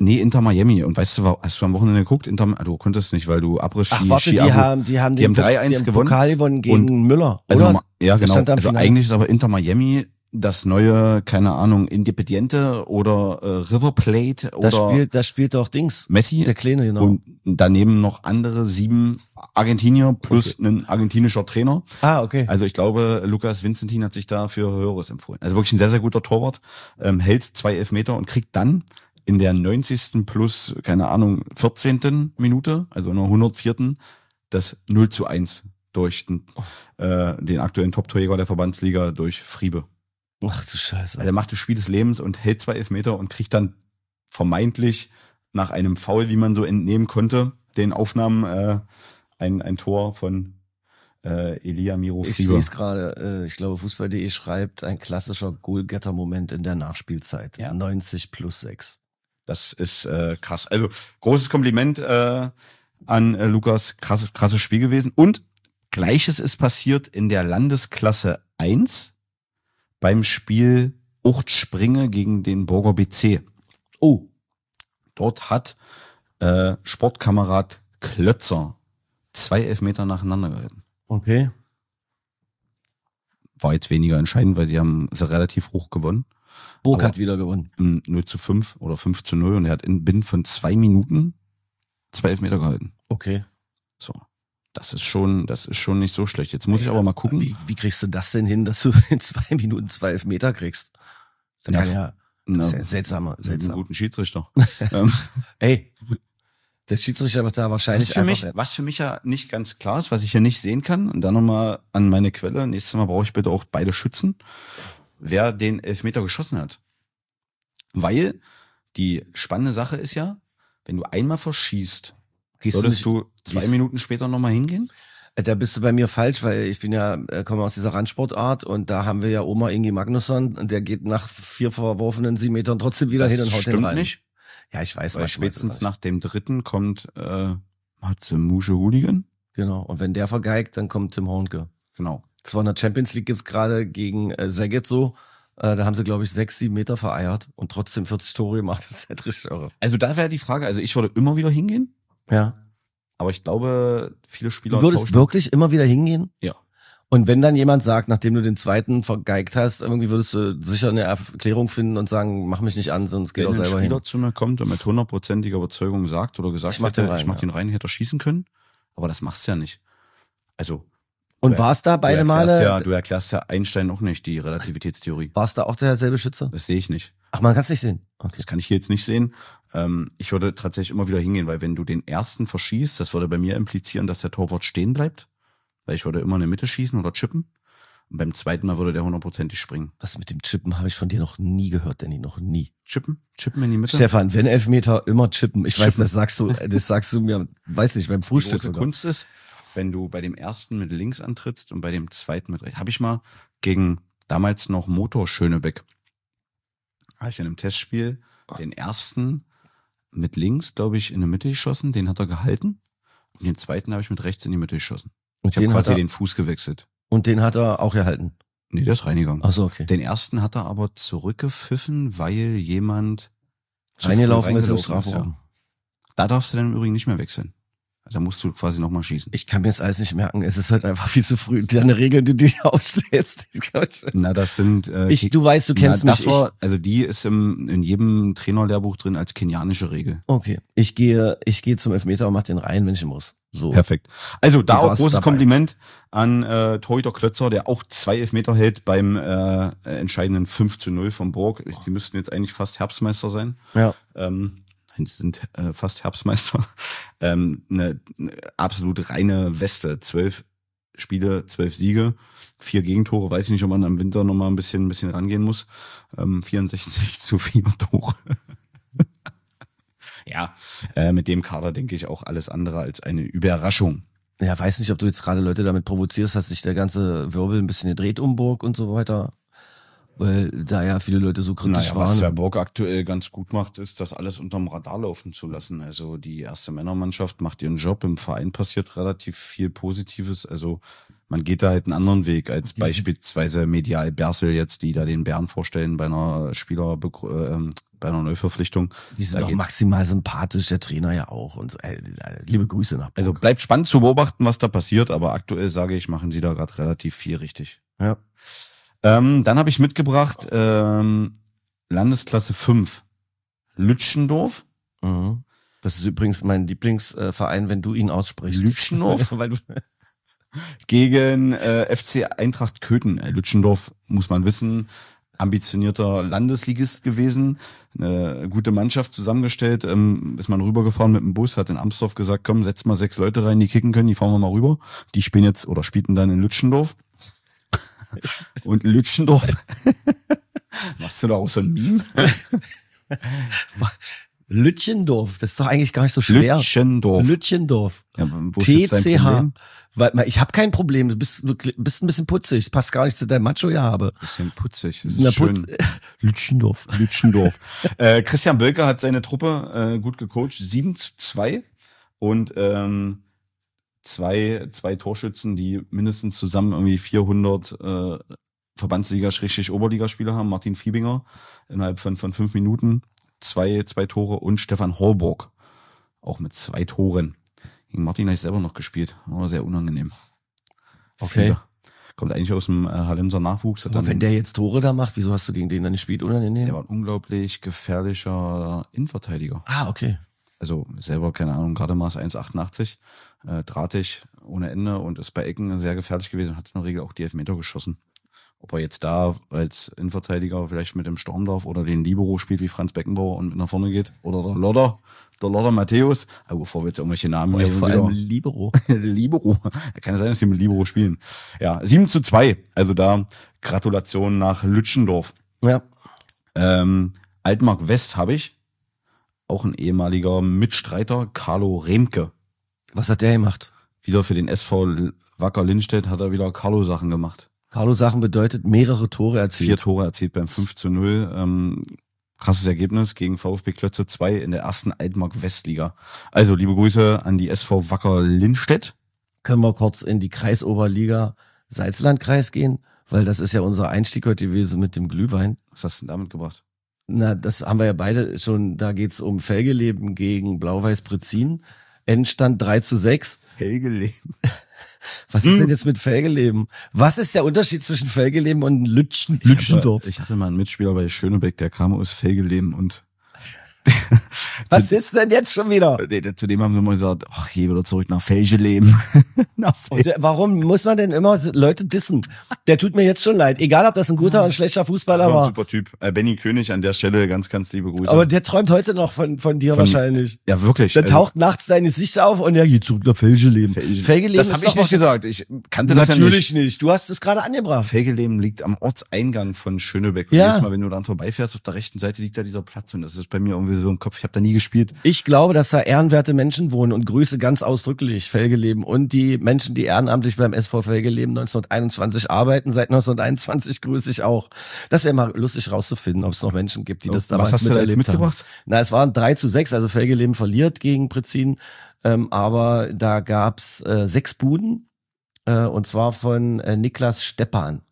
Nee, Inter Miami. Und weißt du, hast du am Wochenende geguckt? Du konntest nicht, weil du Abriss-Ski... Ach, warte, die haben 3-1 gewonnen. Pokal gewonnen gegen Müller, also, oder? Ja, genau. Also eigentlich ist aber Inter Miami das neue, keine Ahnung, Independiente oder River Plate oder... Da spielt doch Dings. Messi. Der Kleine, genau. Und daneben noch andere 7 Argentinier plus ein argentinischer Trainer. Ah, okay. Also ich glaube, Lucas Vincentin hat sich da für Höheres empfohlen. Also wirklich ein sehr, sehr guter Torwart. Hält 2 Elfmeter und kriegt dann in der 90. plus, keine Ahnung, 14. Minute, also in der 104. das 0:1 durch den aktuellen Top-Torjäger der Verbandsliga durch Friebe. Ach du Scheiße. Also er macht das Spiel des Lebens und hält 2 Elfmeter und kriegt dann vermeintlich nach einem Foul, wie man so entnehmen konnte, den Aufnahmen ein Tor von Elia Miro Friebe. Ich sehe es gerade, ich glaube Fußball.de schreibt, ein klassischer Goalgetter-Moment in der Nachspielzeit. Ja. 90+6. Das ist krass. Also großes Kompliment an Lukas, krasses Spiel gewesen. Und Gleiches ist passiert in der Landesklasse 1 beim Spiel Uchtspringe gegen den Burger BC. Oh. Dort hat Sportkamerad Klötzer 2 Elfmeter nacheinander gehalten. Okay. War jetzt weniger entscheidend, weil sie haben relativ hoch gewonnen. Burg hat wieder gewonnen. 0:5 oder 5:0 und er hat binnen von 2 Minuten 2 Elfmeter gehalten. Okay. So. Das ist schon nicht so schlecht. Jetzt muss ich aber mal gucken. Wie kriegst du das denn hin, dass du in 2 Minuten 2 Elfmeter kriegst? Das ist ja seltsam. Einen guten Schiedsrichter. Ey, der Schiedsrichter wird da wahrscheinlich was für mich ja nicht ganz klar ist, was ich hier nicht sehen kann, und dann nochmal an meine Quelle, nächstes Mal brauche ich bitte auch beide Schützen, wer den Elfmeter geschossen hat. Weil die spannende Sache ist ja, wenn du einmal verschießt, würdest du 2 Minuten später nochmal hingehen? Da bist du bei mir falsch, weil ich bin ja, komme aus dieser Randsportart und da haben wir ja Oma Ingi Magnusson und der geht nach 4 verworfenen 7 Metern trotzdem wieder hin und haut den rein. Das stimmt nicht. Ja, ich weiß. Weil spätestens nach dem 3. kommt Matze Musche Hooligan. Genau, und wenn der vergeigt, dann kommt Tim Hornke. Genau. Das war in der Champions League jetzt gerade gegen Szeged so. Da haben sie, glaube ich, 6, 7 Meter vereiert und trotzdem 40 Tore gemacht. Das ist halt richtig irre. Also da wäre die Frage, also ich würde immer wieder hingehen. Ja. Aber ich glaube, viele Spieler Du würdest wirklich immer wieder hingehen? Ja. Und wenn dann jemand sagt, nachdem du den 2. vergeigt hast, irgendwie würdest du sicher eine Erklärung finden und sagen, mach mich nicht an, sonst geht auch selber hin. Wenn ein Spieler zu mir kommt und mit 100%iger Überzeugung sagt oder gesagt hätte, ich mach den rein, hätte er schießen können. Aber das machst du ja nicht. Also. Und war es da beide Male? Du erklärst ja Einstein auch nicht, die Relativitätstheorie. War es da auch derselbe Schütze? Das sehe ich nicht. Ach, man kann es nicht sehen. Okay. Das kann ich hier jetzt nicht sehen. Ich würde tatsächlich immer wieder hingehen, weil wenn du den ersten verschießt, das würde bei mir implizieren, dass der Torwart stehen bleibt. Weil ich würde immer in der Mitte schießen oder chippen. Und beim 2. Mal würde der 100%ig springen. Das mit dem Chippen habe ich von dir noch nie gehört, Danny, noch nie. Chippen in die Mitte. Stefan, wenn Elfmeter, immer chippen. Ich weiß, das sagst du mir, weiß nicht, beim Frühstück. Die große Kunst ist, wenn du bei dem ersten mit links antrittst und bei dem 2. mit rechts. Habe ich mal gegen damals noch Motor Schönebeck, habe ich in einem Testspiel den ersten mit links, glaube ich, in der Mitte geschossen, den hat er gehalten. Und den 2. habe ich mit rechts in die Mitte geschossen. Ich habe quasi den Fuß gewechselt. Und den hat er auch gehalten? Nee, der ist reingegangen. Ach so, okay. Den ersten hat er aber zurückgepfiffen, weil jemand reingelaufen ist im Strafraum. Ja. Da darfst du dann im Übrigen nicht mehr wechseln. Also da musst du quasi nochmal schießen. Ich kann mir das alles nicht merken. Es ist halt einfach viel zu früh. Deine Regeln, die du hier aufstellst. Na, das sind... du weißt, du kennst mich. Also die ist in jedem Trainerlehrbuch drin als kenianische Regel. Okay. Ich gehe zum Elfmeter und mach den rein, wenn ich muss. So. Perfekt. Also da auch großes Kompliment an Torhüter Klötzer, der auch 2 Elfmeter hält beim entscheidenden 5:0 von Burg. Die müssten jetzt eigentlich fast Herbstmeister sein. Ja. Sie sind fast Herbstmeister. Eine absolut reine Weste. 12 Spiele, 12 Siege, 4 Gegentore. Weiß ich nicht, ob man am Winter nochmal ein bisschen rangehen muss. 64:4 Tore. Ja, mit dem Kader denke ich auch alles andere als eine Überraschung. Ja, weiß nicht, ob du jetzt gerade Leute damit provozierst, dass sich der ganze Wirbel ein bisschen gedreht um Burg und so weiter. Weil da ja viele Leute so kritisch waren. Was der Burg aktuell ganz gut macht, ist, das alles unterm Radar laufen zu lassen. Also die erste Männermannschaft macht ihren Job. Im Verein passiert relativ viel Positives. Also man geht da halt einen anderen Weg als beispielsweise Medial Bersel jetzt, die da den Bären vorstellen bei einer bei einer Neuverpflichtung. Die sind doch maximal sympathisch, der Trainer ja auch. Und so. Liebe Grüße nach Burg. Also bleibt spannend zu beobachten, was da passiert, aber aktuell sage ich, machen sie da gerade relativ viel richtig. Ja. Dann habe ich mitgebracht Landesklasse 5 Lütschendorf. Mhm. Das ist übrigens mein Lieblingsverein, wenn du ihn aussprichst. Lütschendorf gegen FC Eintracht Köthen. Lütschendorf, muss man wissen, ambitionierter Landesligist gewesen, eine gute Mannschaft zusammengestellt, ist man rübergefahren mit dem Bus, hat in Amsdorf gesagt, komm, setz mal 6 Leute rein, die kicken können, die fahren wir mal rüber. Die spielen jetzt oder spielten dann in Lütschendorf. Und Lütschendorf. Machst du da auch so ein Meme? Lütchendorf, das ist doch eigentlich gar nicht so schwer. Lütchendorf. Ja, wo ist jetzt dein TCH. Problem? Weil ich habe kein Problem. Du bist ein bisschen putzig. Passt gar nicht zu deinem Macho-Gehabe. Bisschen putzig. Das ist schön. Lütschendorf. Christian Bölker hat seine Truppe gut gecoacht. 7-2 und zwei Torschützen, die mindestens zusammen irgendwie 400 Verbandsliga-Oberligaspieler haben. Martin Fiebinger innerhalb von 5 Minuten zwei Tore und Stefan Horburg auch mit 2 Toren. Gegen Martin habe ich selber noch gespielt. War sehr unangenehm. Okay. Viele. Kommt eigentlich aus dem Hallenser Nachwuchs. Aber wenn der jetzt Tore da macht, wieso hast du gegen den dann gespielt? Unangenehm? Der war ein unglaublich gefährlicher Innenverteidiger. Ah, okay. Also selber, keine Ahnung, gerade Maß 1,88, drahtig ohne Ende und ist bei Ecken sehr gefährlich gewesen und hat in der Regel auch die Elfmeter geschossen. Ob er jetzt da als Innenverteidiger vielleicht mit dem Stormdorf oder den Libero spielt wie Franz Beckenbauer und nach vorne geht oder der Lodder Matthäus, aber bevor wir jetzt irgendwelche Namen hier vor allem Libero. Libero. Kann ja sein, dass die mit Libero spielen. Ja, 7-2. Also da Gratulation nach Lütschendorf. Ja. Altmark West habe ich. Auch ein ehemaliger Mitstreiter, Carlo Remke. Was hat der gemacht? Wieder für den SV Wacker Lindstedt hat er wieder Carlo-Sachen gemacht. Carlo-Sachen bedeutet mehrere Tore erzielt. 4 Tore erzielt beim 5-0. Krasses Ergebnis gegen VfB Klötze 2 in der ersten Altmark Westliga. Also liebe Grüße an die SV Wacker Lindstedt. Können wir kurz in die Kreisoberliga Salzlandkreis gehen? Weil das ist ja unser Einstieg heute gewesen mit dem Glühwein. Was hast du denn damit gebracht? Na, das haben wir ja beide schon, da geht's um Felgeleben gegen Blau-Weiß-Brezin. Endstand 3-6. Felgeleben. Was ist denn jetzt mit Felgeleben? Was ist der Unterschied zwischen Felgeleben und Lütschendorf? Ich hatte mal einen Mitspieler bei Schönebeck, der kam aus Felgeleben und was ist denn jetzt schon wieder? Zu dem haben sie mal gesagt, ach, geh wieder zurück nach Felgeleben. Warum muss man denn immer Leute dissen? Der tut mir jetzt schon leid. Egal, ob das ein guter und schlechter Fußballer war. Super Typ. Benny König an der Stelle, ganz, ganz liebe Grüße. Aber der träumt heute noch von dir wahrscheinlich. Ja, wirklich. Da taucht nachts dein Gesicht auf und er geht zurück nach Felgeleben. Felgeleben das habe ich nicht gesagt. Ich kannte das ja nicht. Natürlich nicht. Du hast es gerade angebracht. Felgeleben liegt am Ortseingang von Schönebeck. Ja. Jedes Mal, wenn du dann vorbeifährst, auf der rechten Seite liegt da dieser Platz und das ist bei mir irgendwie so im Kopf. Ich habe da nie gespielt. Ich glaube, dass da ehrenwerte Menschen wohnen und grüße ganz ausdrücklich Felgeleben und die Menschen, die ehrenamtlich beim SV Felgeleben 1921 arbeiten. Seit 1921 grüße ich auch. Das wäre mal lustig rauszufinden, ob es noch Menschen gibt, die das damals miterlebt haben. Was hast du da jetzt mitgebracht? Na, es waren 3-6, also Felgeleben verliert gegen Brezin, aber da gab's 6 Buden und zwar von Niklas Steppan.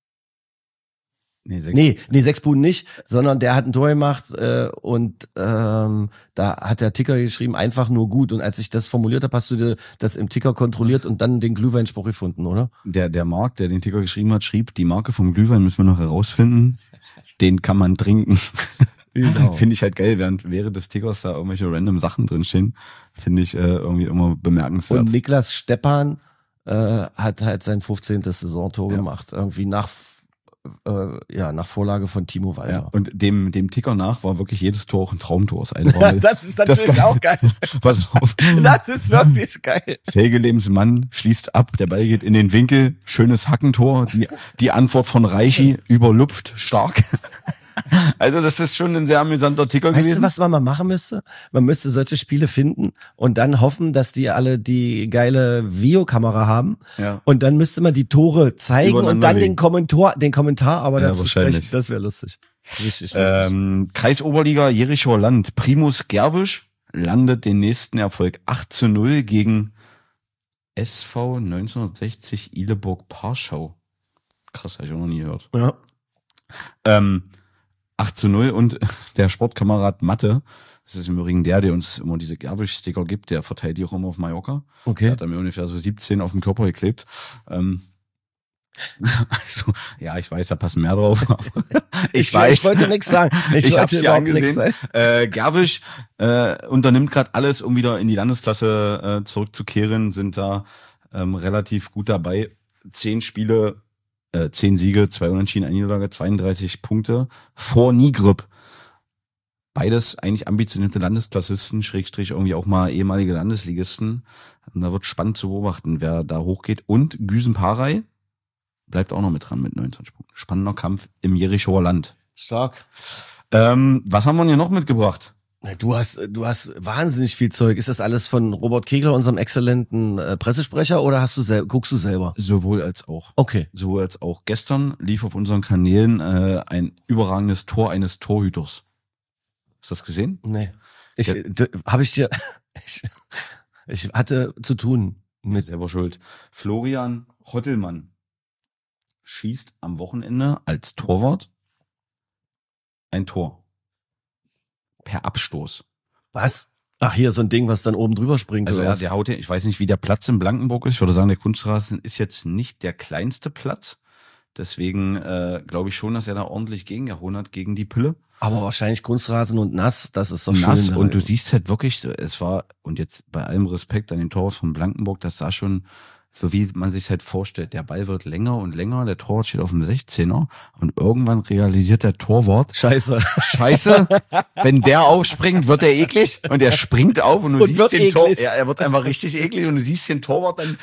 Nee, 6 Buden nicht, sondern der hat ein Tor gemacht und da hat der Ticker geschrieben, einfach nur gut. Und als ich das formuliert habe, hast du dir das im Ticker kontrolliert und dann den Glühweinspruch gefunden, oder? Der Marc, der den Ticker geschrieben hat, schrieb, die Marke vom Glühwein müssen wir noch herausfinden. Den kann man trinken. Genau. Finde ich halt geil, während des Tickers da irgendwelche random Sachen drinstehen. Finde ich irgendwie immer bemerkenswert. Und Niklas Steppan hat halt sein 15. Saisontor gemacht. Irgendwie nach Vorlage von Timo Walter. Ja, und dem Ticker nach war wirklich jedes Tor auch ein Traumtor. Das ist natürlich auch geil. Pass auf. Das ist wirklich geil. Felgelebens Mann schließt ab, der Ball geht in den Winkel, schönes Hackentor, die Antwort von Reichi überlupft, stark. Also das ist schon ein sehr amüsanter Ticker gewesen. Weißt du, was man mal machen müsste? Man müsste solche Spiele finden und dann hoffen, dass die alle die geile Videokamera haben. Ja. Und dann müsste man die Tore zeigen und dann den Kommentar aber dazu sprechen. Das wäre lustig. Richtig lustig. Kreisoberliga Jerichower Land. Primus Gerwisch landet den nächsten Erfolg 8-0 gegen SV 1960 Ileburg-Parschau. Krass, habe ich auch noch nie gehört. Ja. 8:0 und der Sportkamerad Mathe, das ist im Übrigen der uns immer diese Gerwisch-Sticker gibt, der verteilt die auch immer auf Mallorca. Okay. Der hat mir ungefähr so 17 auf dem Körper geklebt. Also, ja, ich weiß, da passen mehr drauf. Ich weiß. Ich wollte nichts sagen. Ich hab's dir angesehen. Gerwisch unternimmt gerade alles, um wieder in die Landesklasse zurückzukehren, sind da relativ gut dabei. 10 Spiele, 10 Siege, 2 Unentschieden, 1 Niederlage, 32 Punkte vor Nigrib. Beides eigentlich ambitionierte Landesklassisten, Schrägstrich irgendwie auch mal ehemalige Landesligisten. Und da wird spannend zu beobachten, wer da hochgeht. Und Güsen-Parey bleibt auch noch mit dran mit 29 Punkten. Spannender Kampf im Jerichower Land. Stark. Was haben wir denn hier noch mitgebracht? Du hast wahnsinnig viel Zeug. Ist das alles von Robert Kegler, unserem exzellenten Pressesprecher, oder guckst du selber? Sowohl als auch. Okay. Sowohl als auch. Gestern lief auf unseren Kanälen ein überragendes Tor eines Torhüters. Hast du das gesehen? Nee. Ich hatte zu tun mit. Selber schuld. Florian Hottelmann schießt am Wochenende als Torwart ein Tor. Per Abstoß. Was? Ach, hier so ein Ding, was dann oben drüber springt. Also oder was? der haut, ich weiß nicht, wie der Platz in Blankenburg ist. Ich würde sagen, der Kunstrasen ist jetzt nicht der kleinste Platz. Deswegen glaube ich schon, dass er da ordentlich gegengehauen hat gegen die Pille. Aber wahrscheinlich Kunstrasen und nass, das ist doch Nass schön. und du siehst halt wirklich, es war, und jetzt bei allem Respekt an den Torwart von Blankenburg, das sah schon so, wie man sich halt vorstellt. Der Ball wird länger und länger, der Torwart steht auf dem 16er und irgendwann realisiert der Torwart, Scheiße, wenn der aufspringt, wird er eklig und er springt auf und du siehst den Torwart, er wird einfach richtig eklig und du siehst den Torwart dann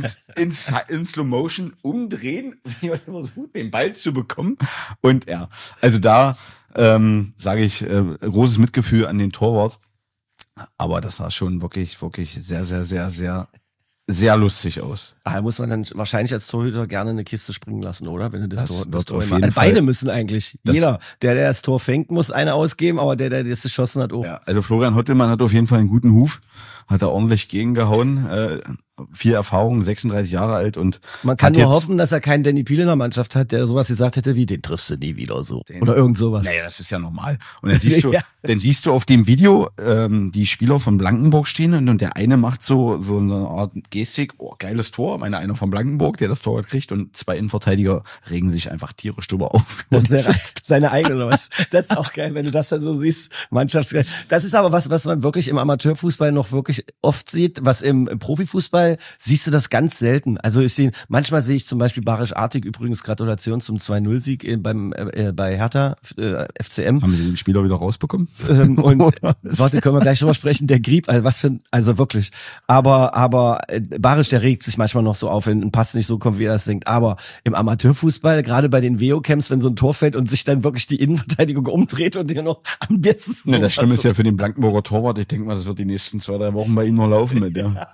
in Slow Motion umdrehen, wie er versucht, den Ball zu bekommen. Und ja, also da sage ich großes Mitgefühl an den Torwart, aber das sah schon wirklich sehr, sehr, sehr, sehr, sehr lustig aus. Da muss man dann wahrscheinlich als Torhüter gerne eine Kiste springen lassen, oder? Wenn du das Tor auf jeden Fall. Beide müssen eigentlich. Jeder, der das Tor fängt, muss eine ausgeben, aber der das geschossen hat, auch. Ja, also Florian Hottelmann hat auf jeden Fall einen guten Huf, hat er ordentlich gegengehauen, viel Erfahrung, 36 Jahre alt und man kann nur hoffen, dass er keinen Danny Piel in der Mannschaft hat, der sowas gesagt hätte wie, den triffst du nie wieder so. Oder irgend sowas. Naja, das ist ja normal. Und dann siehst du auf dem Video die Spieler von Blankenburg stehen und der eine macht so eine Art Gestik, oh, geiles Tor, einer von Blankenburg, der das Tor kriegt und 2 Innenverteidiger regen sich einfach tierisch drüber auf. Das ist seine eigene oder was? Das ist auch geil, wenn du das dann so siehst, Mannschaftsgeil. Das ist aber was man wirklich im Amateurfußball noch wirklich oft sieht, was im Profifußball siehst du das ganz selten. Also manchmal sehe ich zum Beispiel Barisch Artig, übrigens Gratulation zum 2-0-Sieg bei Hertha FCM. Haben Sie den Spieler wieder rausbekommen? Und warte, können wir gleich drüber sprechen. Der Grieb, also wirklich. Aber Barisch, der regt sich manchmal noch so auf, wenn ein Pass nicht so kommt, wie er das denkt. Aber im Amateurfußball, gerade bei den WO-Camps, wenn so ein Tor fällt und sich dann wirklich die Innenverteidigung umdreht und dir noch am besten. Ne, das Schlimme ist ja für den Blankenburger Torwart. Ich denke mal, das wird die nächsten 2-3 Wochen bei ihm noch laufen mit der.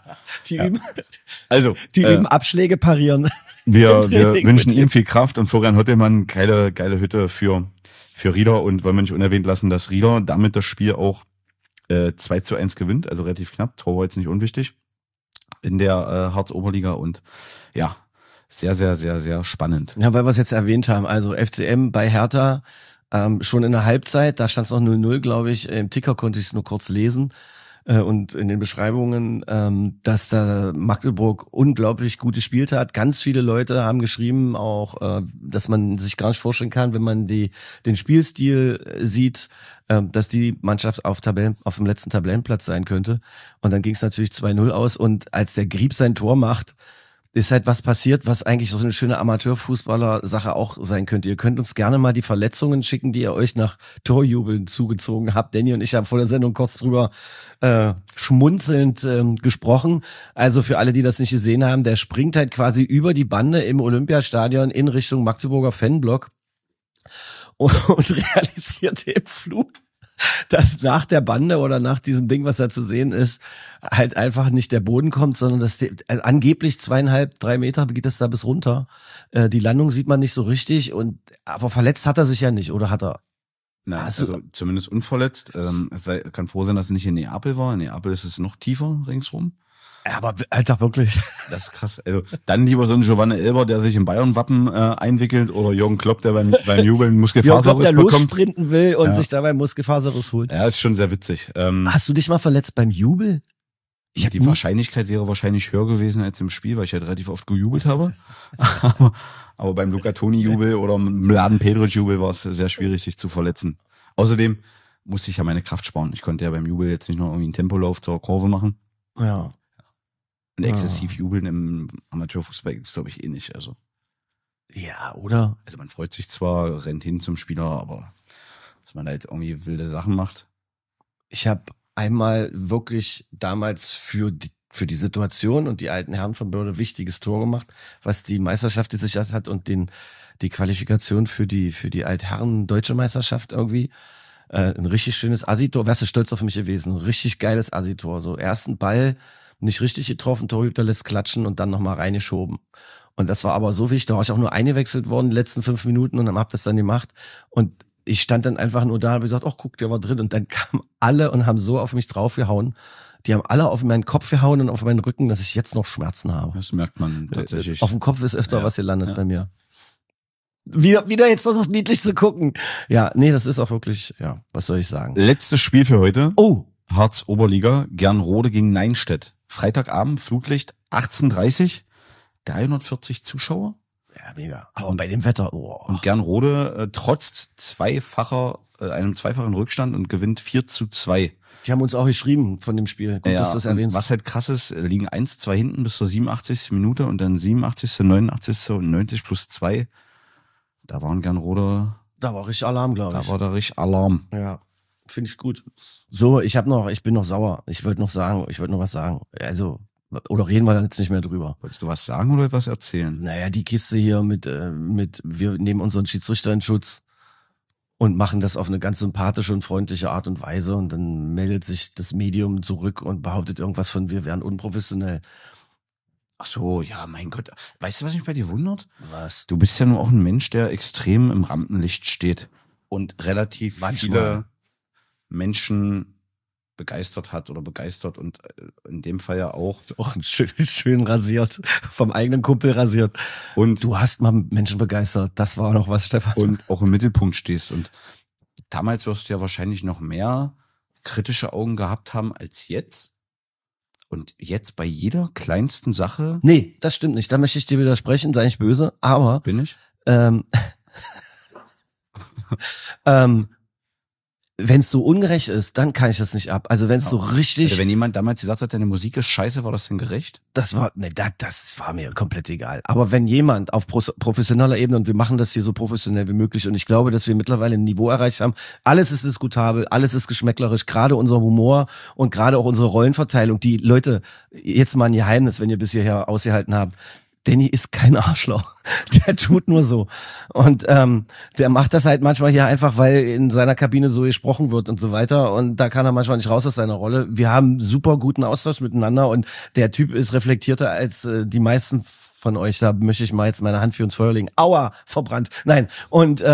Die üben Abschläge parieren. Wir wünschen ihm viel Kraft und Florian Hottelmann geile Hütte für Rieder und wollen wir nicht unerwähnt lassen, dass Rieder damit das Spiel auch 2:1 gewinnt, also relativ knapp, Tor war jetzt nicht unwichtig in der Harz-Oberliga und ja, sehr, sehr, sehr, sehr spannend. Ja, weil wir es jetzt erwähnt haben, also FCM bei Hertha schon in der Halbzeit, da stand es noch 0-0, glaube ich, im Ticker konnte ich es nur kurz lesen. Und in den Beschreibungen, dass da Magdeburg unglaublich gut gespielt hat. Ganz viele Leute haben geschrieben auch, dass man sich gar nicht vorstellen kann, wenn man den Spielstil sieht, dass die Mannschaft auf dem letzten Tabellenplatz sein könnte. Und dann ging es natürlich 2-0 aus. Und als der Grieb sein Tor macht, ist halt was passiert, was eigentlich so eine schöne Amateurfußballer-Sache auch sein könnte. Ihr könnt uns gerne mal die Verletzungen schicken, die ihr euch nach Torjubeln zugezogen habt. Danny und ich haben vor der Sendung kurz drüber schmunzelnd gesprochen. Also für alle, die das nicht gesehen haben, der springt halt quasi über die Bande im Olympiastadion in Richtung Magdeburger Fanblock und realisiert den Flug, dass nach der Bande oder nach diesem Ding, was da zu sehen ist, halt einfach nicht der Boden kommt, sondern dass angeblich 2,5, 3 Meter geht es da bis runter. Die Landung sieht man nicht so richtig aber verletzt hat er sich ja nicht, oder hat er? Nein, also zumindest unverletzt. Kann froh sein, dass er nicht in Neapel war. In Neapel ist es noch tiefer ringsrum. Aber Alter, wirklich. Das ist krass. Also, dann lieber so ein Giovanni Elber, der sich im Bayern-Wappen einwickelt, oder Jürgen Klopp, der beim Jubeln Muskelfaserriss der bekommt. lossprinten will und sich dabei Muskelfaserriss holt. Ja, ist schon sehr witzig. Hast du dich mal verletzt beim Jubel? Die Wahrscheinlichkeit wäre wahrscheinlich höher gewesen als im Spiel, weil ich halt relativ oft gejubelt habe. Aber beim Luca Toni-Jubel oder Mladen Pedric-Jubel war es sehr schwierig, sich zu verletzen. Außerdem musste ich ja meine Kraft sparen. Ich konnte ja beim Jubel jetzt nicht noch irgendwie einen Tempolauf zur Kurve machen. Ja. Und exzessiv jubeln im Amateurfußball gibt's, glaube ich, eh nicht. Also. Ja, oder? Also man freut sich zwar, rennt hin zum Spieler, aber dass man da jetzt irgendwie wilde Sachen macht. Ich habe einmal wirklich damals für die Situation und die alten Herren von Börde wichtiges Tor gemacht, was die Meisterschaft gesichert hat und die Qualifikation für die Altherren Deutsche Meisterschaft irgendwie. Ein richtig schönes Assi-Tor. Wärst du stolz auf mich gewesen? Ein richtig geiles Assi-Tor. So ersten Ball nicht richtig getroffen, Torhüter lässt klatschen und dann nochmal reingeschoben. Und das war aber so wichtig, da war ich auch nur eingewechselt worden, die letzten 5 Minuten, und dann hab das dann gemacht. Und ich stand dann einfach nur da und hab gesagt, ach guck, der war drin. Und dann kamen alle und haben so auf mich draufgehauen. Die haben alle auf meinen Kopf gehauen und auf meinen Rücken, dass ich jetzt noch Schmerzen habe. Das merkt man tatsächlich. Auf dem Kopf ist öfter was gelandet bei mir. Wieder jetzt versucht niedlich zu gucken. Ja, nee, das ist auch wirklich, ja, was soll ich sagen. Letztes Spiel für heute. Oh. Harz Oberliga, Gernrode gegen Neinstedt. Freitagabend, Flutlicht, 18:30, 340 Zuschauer. Ja, mega. Aber bei dem Wetter, Und Gernrode trotz einem zweifachen Rückstand und gewinnt 4:2. Die haben uns auch geschrieben von dem Spiel. Gut, dass du das erwähnst. Was halt krass ist, liegen 1-2 hinten bis zur 87. Minute und dann 87., 89. und 90 plus 2. Da waren Gernrode. Da war richtig Alarm, glaube ich. Da war da richtig Alarm. Ja, finde ich gut. So, ich bin noch sauer. Ich wollte noch was sagen. Also, oder reden wir dann jetzt nicht mehr drüber. Wolltest du was sagen oder etwas erzählen? Naja, die Kiste hier mit wir nehmen unseren Schiedsrichter in Schutz und machen das auf eine ganz sympathische und freundliche Art und Weise, und dann meldet sich das Medium zurück und behauptet irgendwas von, wir wären unprofessionell. Ach so, ja, mein Gott. Weißt du, was mich bei dir wundert? Was? Du bist ja nur auch ein Mensch, der extrem im Rampenlicht steht und relativ viele Menschen begeistert hat oder begeistert und in dem Fall ja auch. Auch schön rasiert, vom eigenen Kumpel rasiert. Und du hast mal Menschen begeistert, das war noch was, Stefan. Und auch im Mittelpunkt stehst. Und damals wirst du ja wahrscheinlich noch mehr kritische Augen gehabt haben als jetzt. Und jetzt bei jeder kleinsten Sache. Nee, das stimmt nicht. Da möchte ich dir widersprechen, sei nicht böse, aber. Bin ich? Wenn es so ungerecht ist, dann kann ich das nicht ab. Also wenn es so richtig... Also wenn jemand damals gesagt hat, deine Musik ist scheiße, war das denn gerecht? Das war mir komplett egal. Aber wenn jemand auf professioneller Ebene, und wir machen das hier so professionell wie möglich, und ich glaube, dass wir mittlerweile ein Niveau erreicht haben, alles ist diskutabel, alles ist geschmäcklerisch, gerade unser Humor und gerade auch unsere Rollenverteilung. Die Leute, jetzt mal ein Geheimnis, wenn ihr bis hierher ausgehalten habt, Danny ist kein Arschloch. Der tut nur so. Und der macht das halt manchmal hier einfach, weil in seiner Kabine so gesprochen wird und so weiter. Und da kann er manchmal nicht raus aus seiner Rolle. Wir haben super guten Austausch miteinander, und der Typ ist reflektierter als die meisten von euch. Da möchte ich mal jetzt meine Hand für ins Feuer legen. Aua, verbrannt. Nein. Und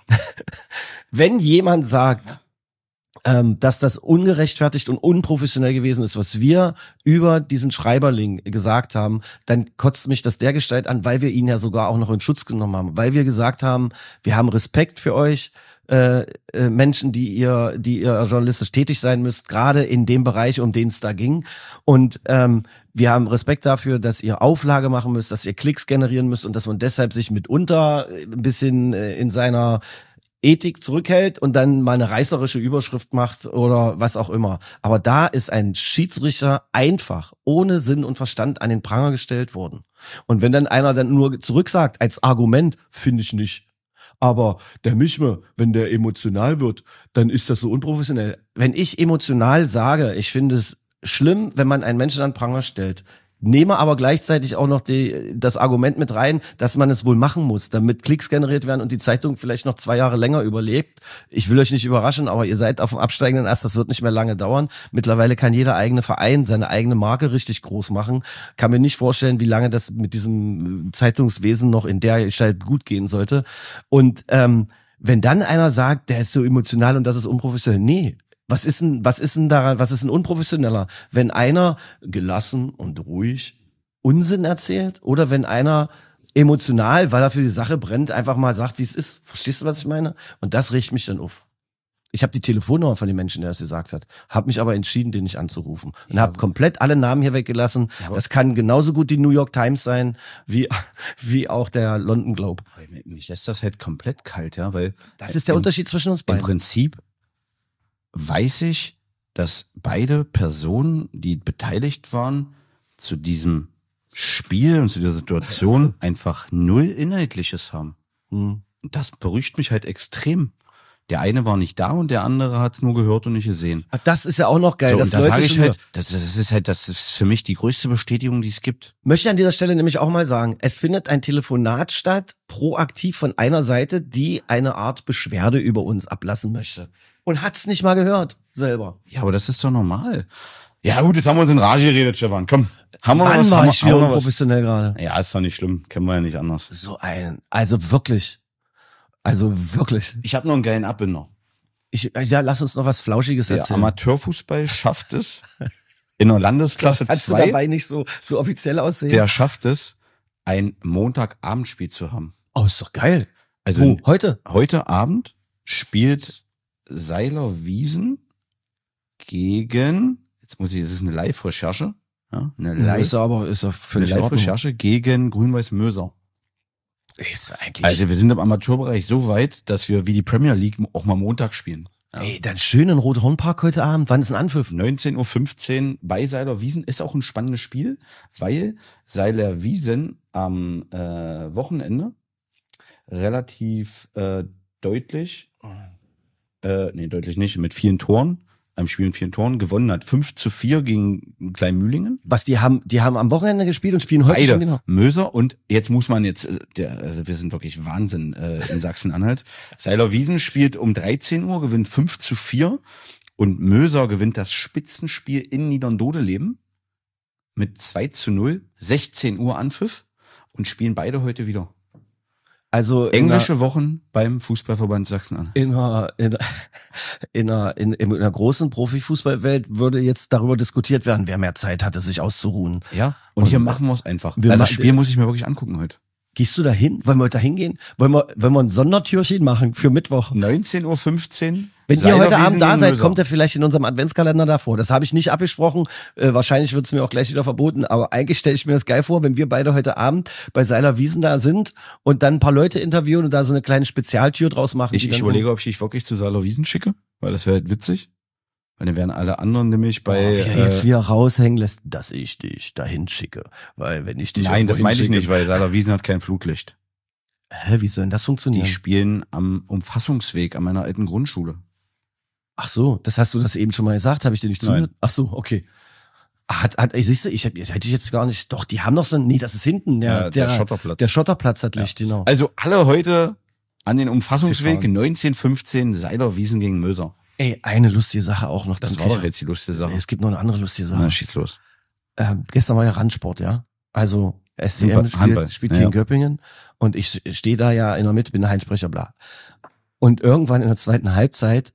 wenn jemand sagt, dass das ungerechtfertigt und unprofessionell gewesen ist, was wir über diesen Schreiberling gesagt haben, dann kotzt mich das dergestalt an, weil wir ihn ja sogar auch noch in Schutz genommen haben, weil wir gesagt haben, wir haben Respekt für euch Menschen, die ihr journalistisch tätig sein müsst, gerade in dem Bereich, um den es da ging, und wir haben Respekt dafür, dass ihr Auflage machen müsst, dass ihr Klicks generieren müsst und dass man deshalb sich mitunter ein bisschen in seiner Ethik zurückhält und dann mal eine reißerische Überschrift macht oder was auch immer. Aber da ist ein Schiedsrichter einfach ohne Sinn und Verstand an den Pranger gestellt worden. Und wenn dann einer dann nur zurücksagt als Argument, finde ich nicht. Aber der Mischme, wenn der emotional wird, dann ist das so unprofessionell. Wenn ich emotional sage, ich finde es schlimm, wenn man einen Menschen an den Pranger stellt, nehme aber gleichzeitig auch noch das Argument mit rein, dass man es wohl machen muss, damit Klicks generiert werden und die Zeitung vielleicht noch 2 Jahre länger überlebt. Ich will euch nicht überraschen, aber ihr seid auf dem absteigenden Ast, das wird nicht mehr lange dauern. Mittlerweile kann jeder eigene Verein seine eigene Marke richtig groß machen. Kann mir nicht vorstellen, wie lange das mit diesem Zeitungswesen noch in der Gestalt gut gehen sollte. Und wenn dann einer sagt, der ist so emotional und das ist unprofessionell, nee. Was ist denn daran, was ist denn unprofessioneller? Wenn einer gelassen und ruhig Unsinn erzählt oder wenn einer emotional, weil er für die Sache brennt, einfach mal sagt, wie es ist. Verstehst du, was ich meine? Und das regt mich dann auf. Ich habe die Telefonnummer von dem Menschen, der das gesagt hat, habe mich aber entschieden, den nicht anzurufen und habe komplett alle Namen hier weggelassen. Das kann genauso gut die New York Times sein, wie auch der London Globe. Mich lässt das halt komplett kalt, ja, weil das ist der Unterschied zwischen uns beiden. Im Prinzip weiß ich, dass beide Personen, die beteiligt waren, zu diesem Spiel und zu der Situation einfach null Inhaltliches haben. Und das beruhigt mich halt extrem. Der eine war nicht da und der andere hat es nur gehört und nicht gesehen. Ach, das ist ja auch noch geil. So, und da sage ich halt, das ist für mich die größte Bestätigung, die es gibt. Möchte an dieser Stelle nämlich auch mal sagen, es findet ein Telefonat statt, proaktiv von einer Seite, die eine Art Beschwerde über uns ablassen möchte. Und hat's nicht mal gehört, selber. Ja, aber das ist doch normal. Ja gut, jetzt haben wir uns in Rage geredet, Stefan. Komm, haben wir noch was? Mann, war ich wieder unprofessionell gerade. Ja, ist doch nicht schlimm. Kennen wir ja nicht anders. Also wirklich. Ich habe noch einen geilen Abbinder. Lass uns noch was Flauschiges Der erzählen. Amateurfußball schafft es in der Landesklasse 2. Kannst du dabei nicht so offiziell aussehen? Der schafft es, ein Montagabendspiel zu haben. Oh, ist doch geil. Also Wo? Heute? Heute Abend spielt Seiler Wiesen gegen, das ist eine Live-Recherche. Ja, Ist ja völlig Live-Recherche gegen Grün-Weiß Möser. Ist eigentlich. Also wir sind im Amateurbereich so weit, dass wir wie die Premier League auch mal Montag spielen. Ja. Ey, dann schön in Rothornpark heute Abend. Wann ist ein Anpfiff? 19:15 Uhr bei Seiler Wiesen. Ist auch ein spannendes Spiel, weil Seiler Wiesen am Wochenende relativ deutlich nicht, mit 4 Toren, einem Spiel mit 4 Toren gewonnen hat. 5:4 gegen Kleinmühlingen. Was, die haben am Wochenende gespielt und spielen heute schon genau. Möser und jetzt muss man wir sind wirklich Wahnsinn in Sachsen-Anhalt. Seiler Wiesen spielt um 13 Uhr, gewinnt 5:4 und Möser gewinnt das Spitzenspiel in Niederndodeleben mit 2:0, 16 Uhr Anpfiff und spielen beide heute wieder. Also englische Wochen beim Fußballverband Sachsen-Anhalt. In einer großen Profifußballwelt würde jetzt darüber diskutiert werden, wer mehr Zeit hatte, sich auszuruhen. Ja, und hier machen wir es einfach. Das Spiel muss ich mir wirklich angucken heute. Gehst du da hin? Wollen wir heute da hingehen? Wollen wir ein Sondertürchen machen für Mittwoch? 19:15 Uhr. Wenn ihr heute Abend da seid, kommt ihr vielleicht in unserem Adventskalender davor. Das habe ich nicht abgesprochen. Wahrscheinlich wird es mir auch gleich wieder verboten. Aber eigentlich stelle ich mir das geil vor, wenn wir beide heute Abend bei Seiler Wiesen da sind und dann ein paar Leute interviewen und da so eine kleine Spezialtür draus machen. Ich überlege, ob ich dich wirklich zu Seiler Wiesen schicke, weil das wäre halt witzig. Weil dann wären alle anderen nämlich bei... jetzt wieder raushängen lässt, dass ich dich dahin schicke. Weil wenn ich dich... Nein, das meine ich nicht, weil Seiler Wiesen hat kein Flutlicht. Wie soll denn das funktionieren? Die spielen am Umfassungsweg an meiner alten Grundschule. Ach so, das hast du das eben schon mal gesagt, habe ich dir nicht zugehört? Ach so, okay. Siehst du, hätte ich jetzt gar nicht, doch, die haben noch so, nee, das ist hinten, der Schotterplatz. Der Schotterplatz hat Licht, genau. Also alle heute an den Umfassungsweg 19:15 Seiler Wiesen gegen Möser. Ey, eine lustige Sache auch noch. Das war doch jetzt die lustige Sache. Es gibt noch eine andere lustige Sache. Na, schieß los. Gestern war ja Randsport, ja. Also SCM spielt gegen Göppingen und ich stehe da ja in der Mitte, bin der Heinsprecher, bla. Und irgendwann in der zweiten Halbzeit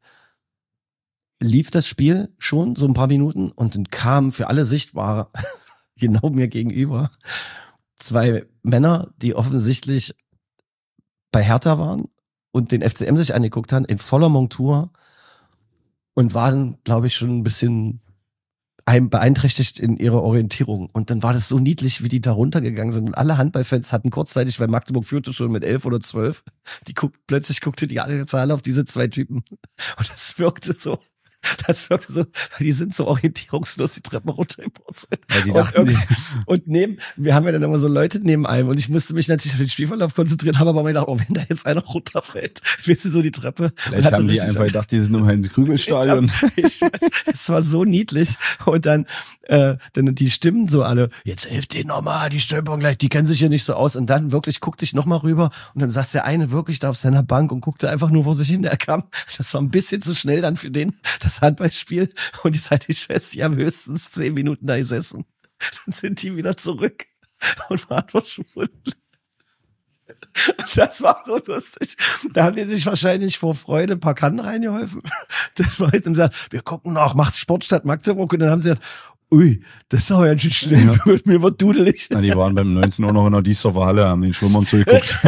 lief das Spiel schon so ein paar Minuten und dann kamen für alle sichtbar genau mir gegenüber 2 Männer, die offensichtlich bei Hertha waren und den FCM sich angeguckt haben in voller Montur und waren, glaube ich, schon ein bisschen beeinträchtigt in ihrer Orientierung. Und dann war das so niedlich, wie die da runtergegangen sind. Und alle Handballfans hatten kurzzeitig, weil Magdeburg führte schon mit 11 oder 12, plötzlich guckte die Zahl auf diese 2 Typen. Und das wirkte so, weil die sind so orientierungslos die Treppen runtergepurzelt. Weil die dachten, wir haben ja dann immer so Leute neben einem und ich musste mich natürlich auf den Spielverlauf konzentrieren, habe aber mal gedacht, wenn da jetzt einer runterfällt, willst du so die Treppe. Vielleicht haben die einfach gedacht, die sind im Heinz-Krügel-Stadion. Es war so niedlich und dann die Stimmen so alle, jetzt hilft denen nochmal, die stolpern gleich, die kennen sich ja nicht so aus und dann wirklich guckte ich nochmal rüber und dann saß der eine wirklich da auf seiner Bank und guckte einfach nur vor sich hin, der kam, das war ein bisschen zu schnell dann für den, das Handballspiel und jetzt hat die Schwester, die haben höchstens 10 Minuten da gesessen. Dann sind die wieder zurück und waren verschwunden. Das war so lustig. Da haben die sich wahrscheinlich vor Freude ein paar Kannen reingeholfen. Das war jetzt gesagt, wir gucken noch, macht Sportstadt Magdeburg. Und dann haben sie gesagt, ui, das ist aber ganz schön schnell. Ja. Mir wird dudelig. Na, die waren beim 19 Uhr noch in der Diesdorfer Halle, haben den Schulmann zugeguckt.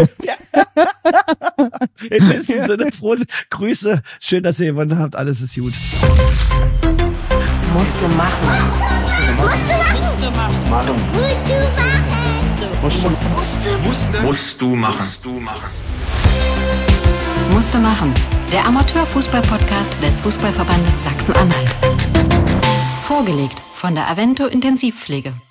In diesem Sinne, frohe Grüße. Schön, dass ihr gewonnen habt. Alles ist gut. Musste machen. Musst du machen. Musste machen. Der Amateurfußball-Podcast des Fußballverbandes Sachsen-Anhalt. Vorgelegt von der Avento Intensivpflege.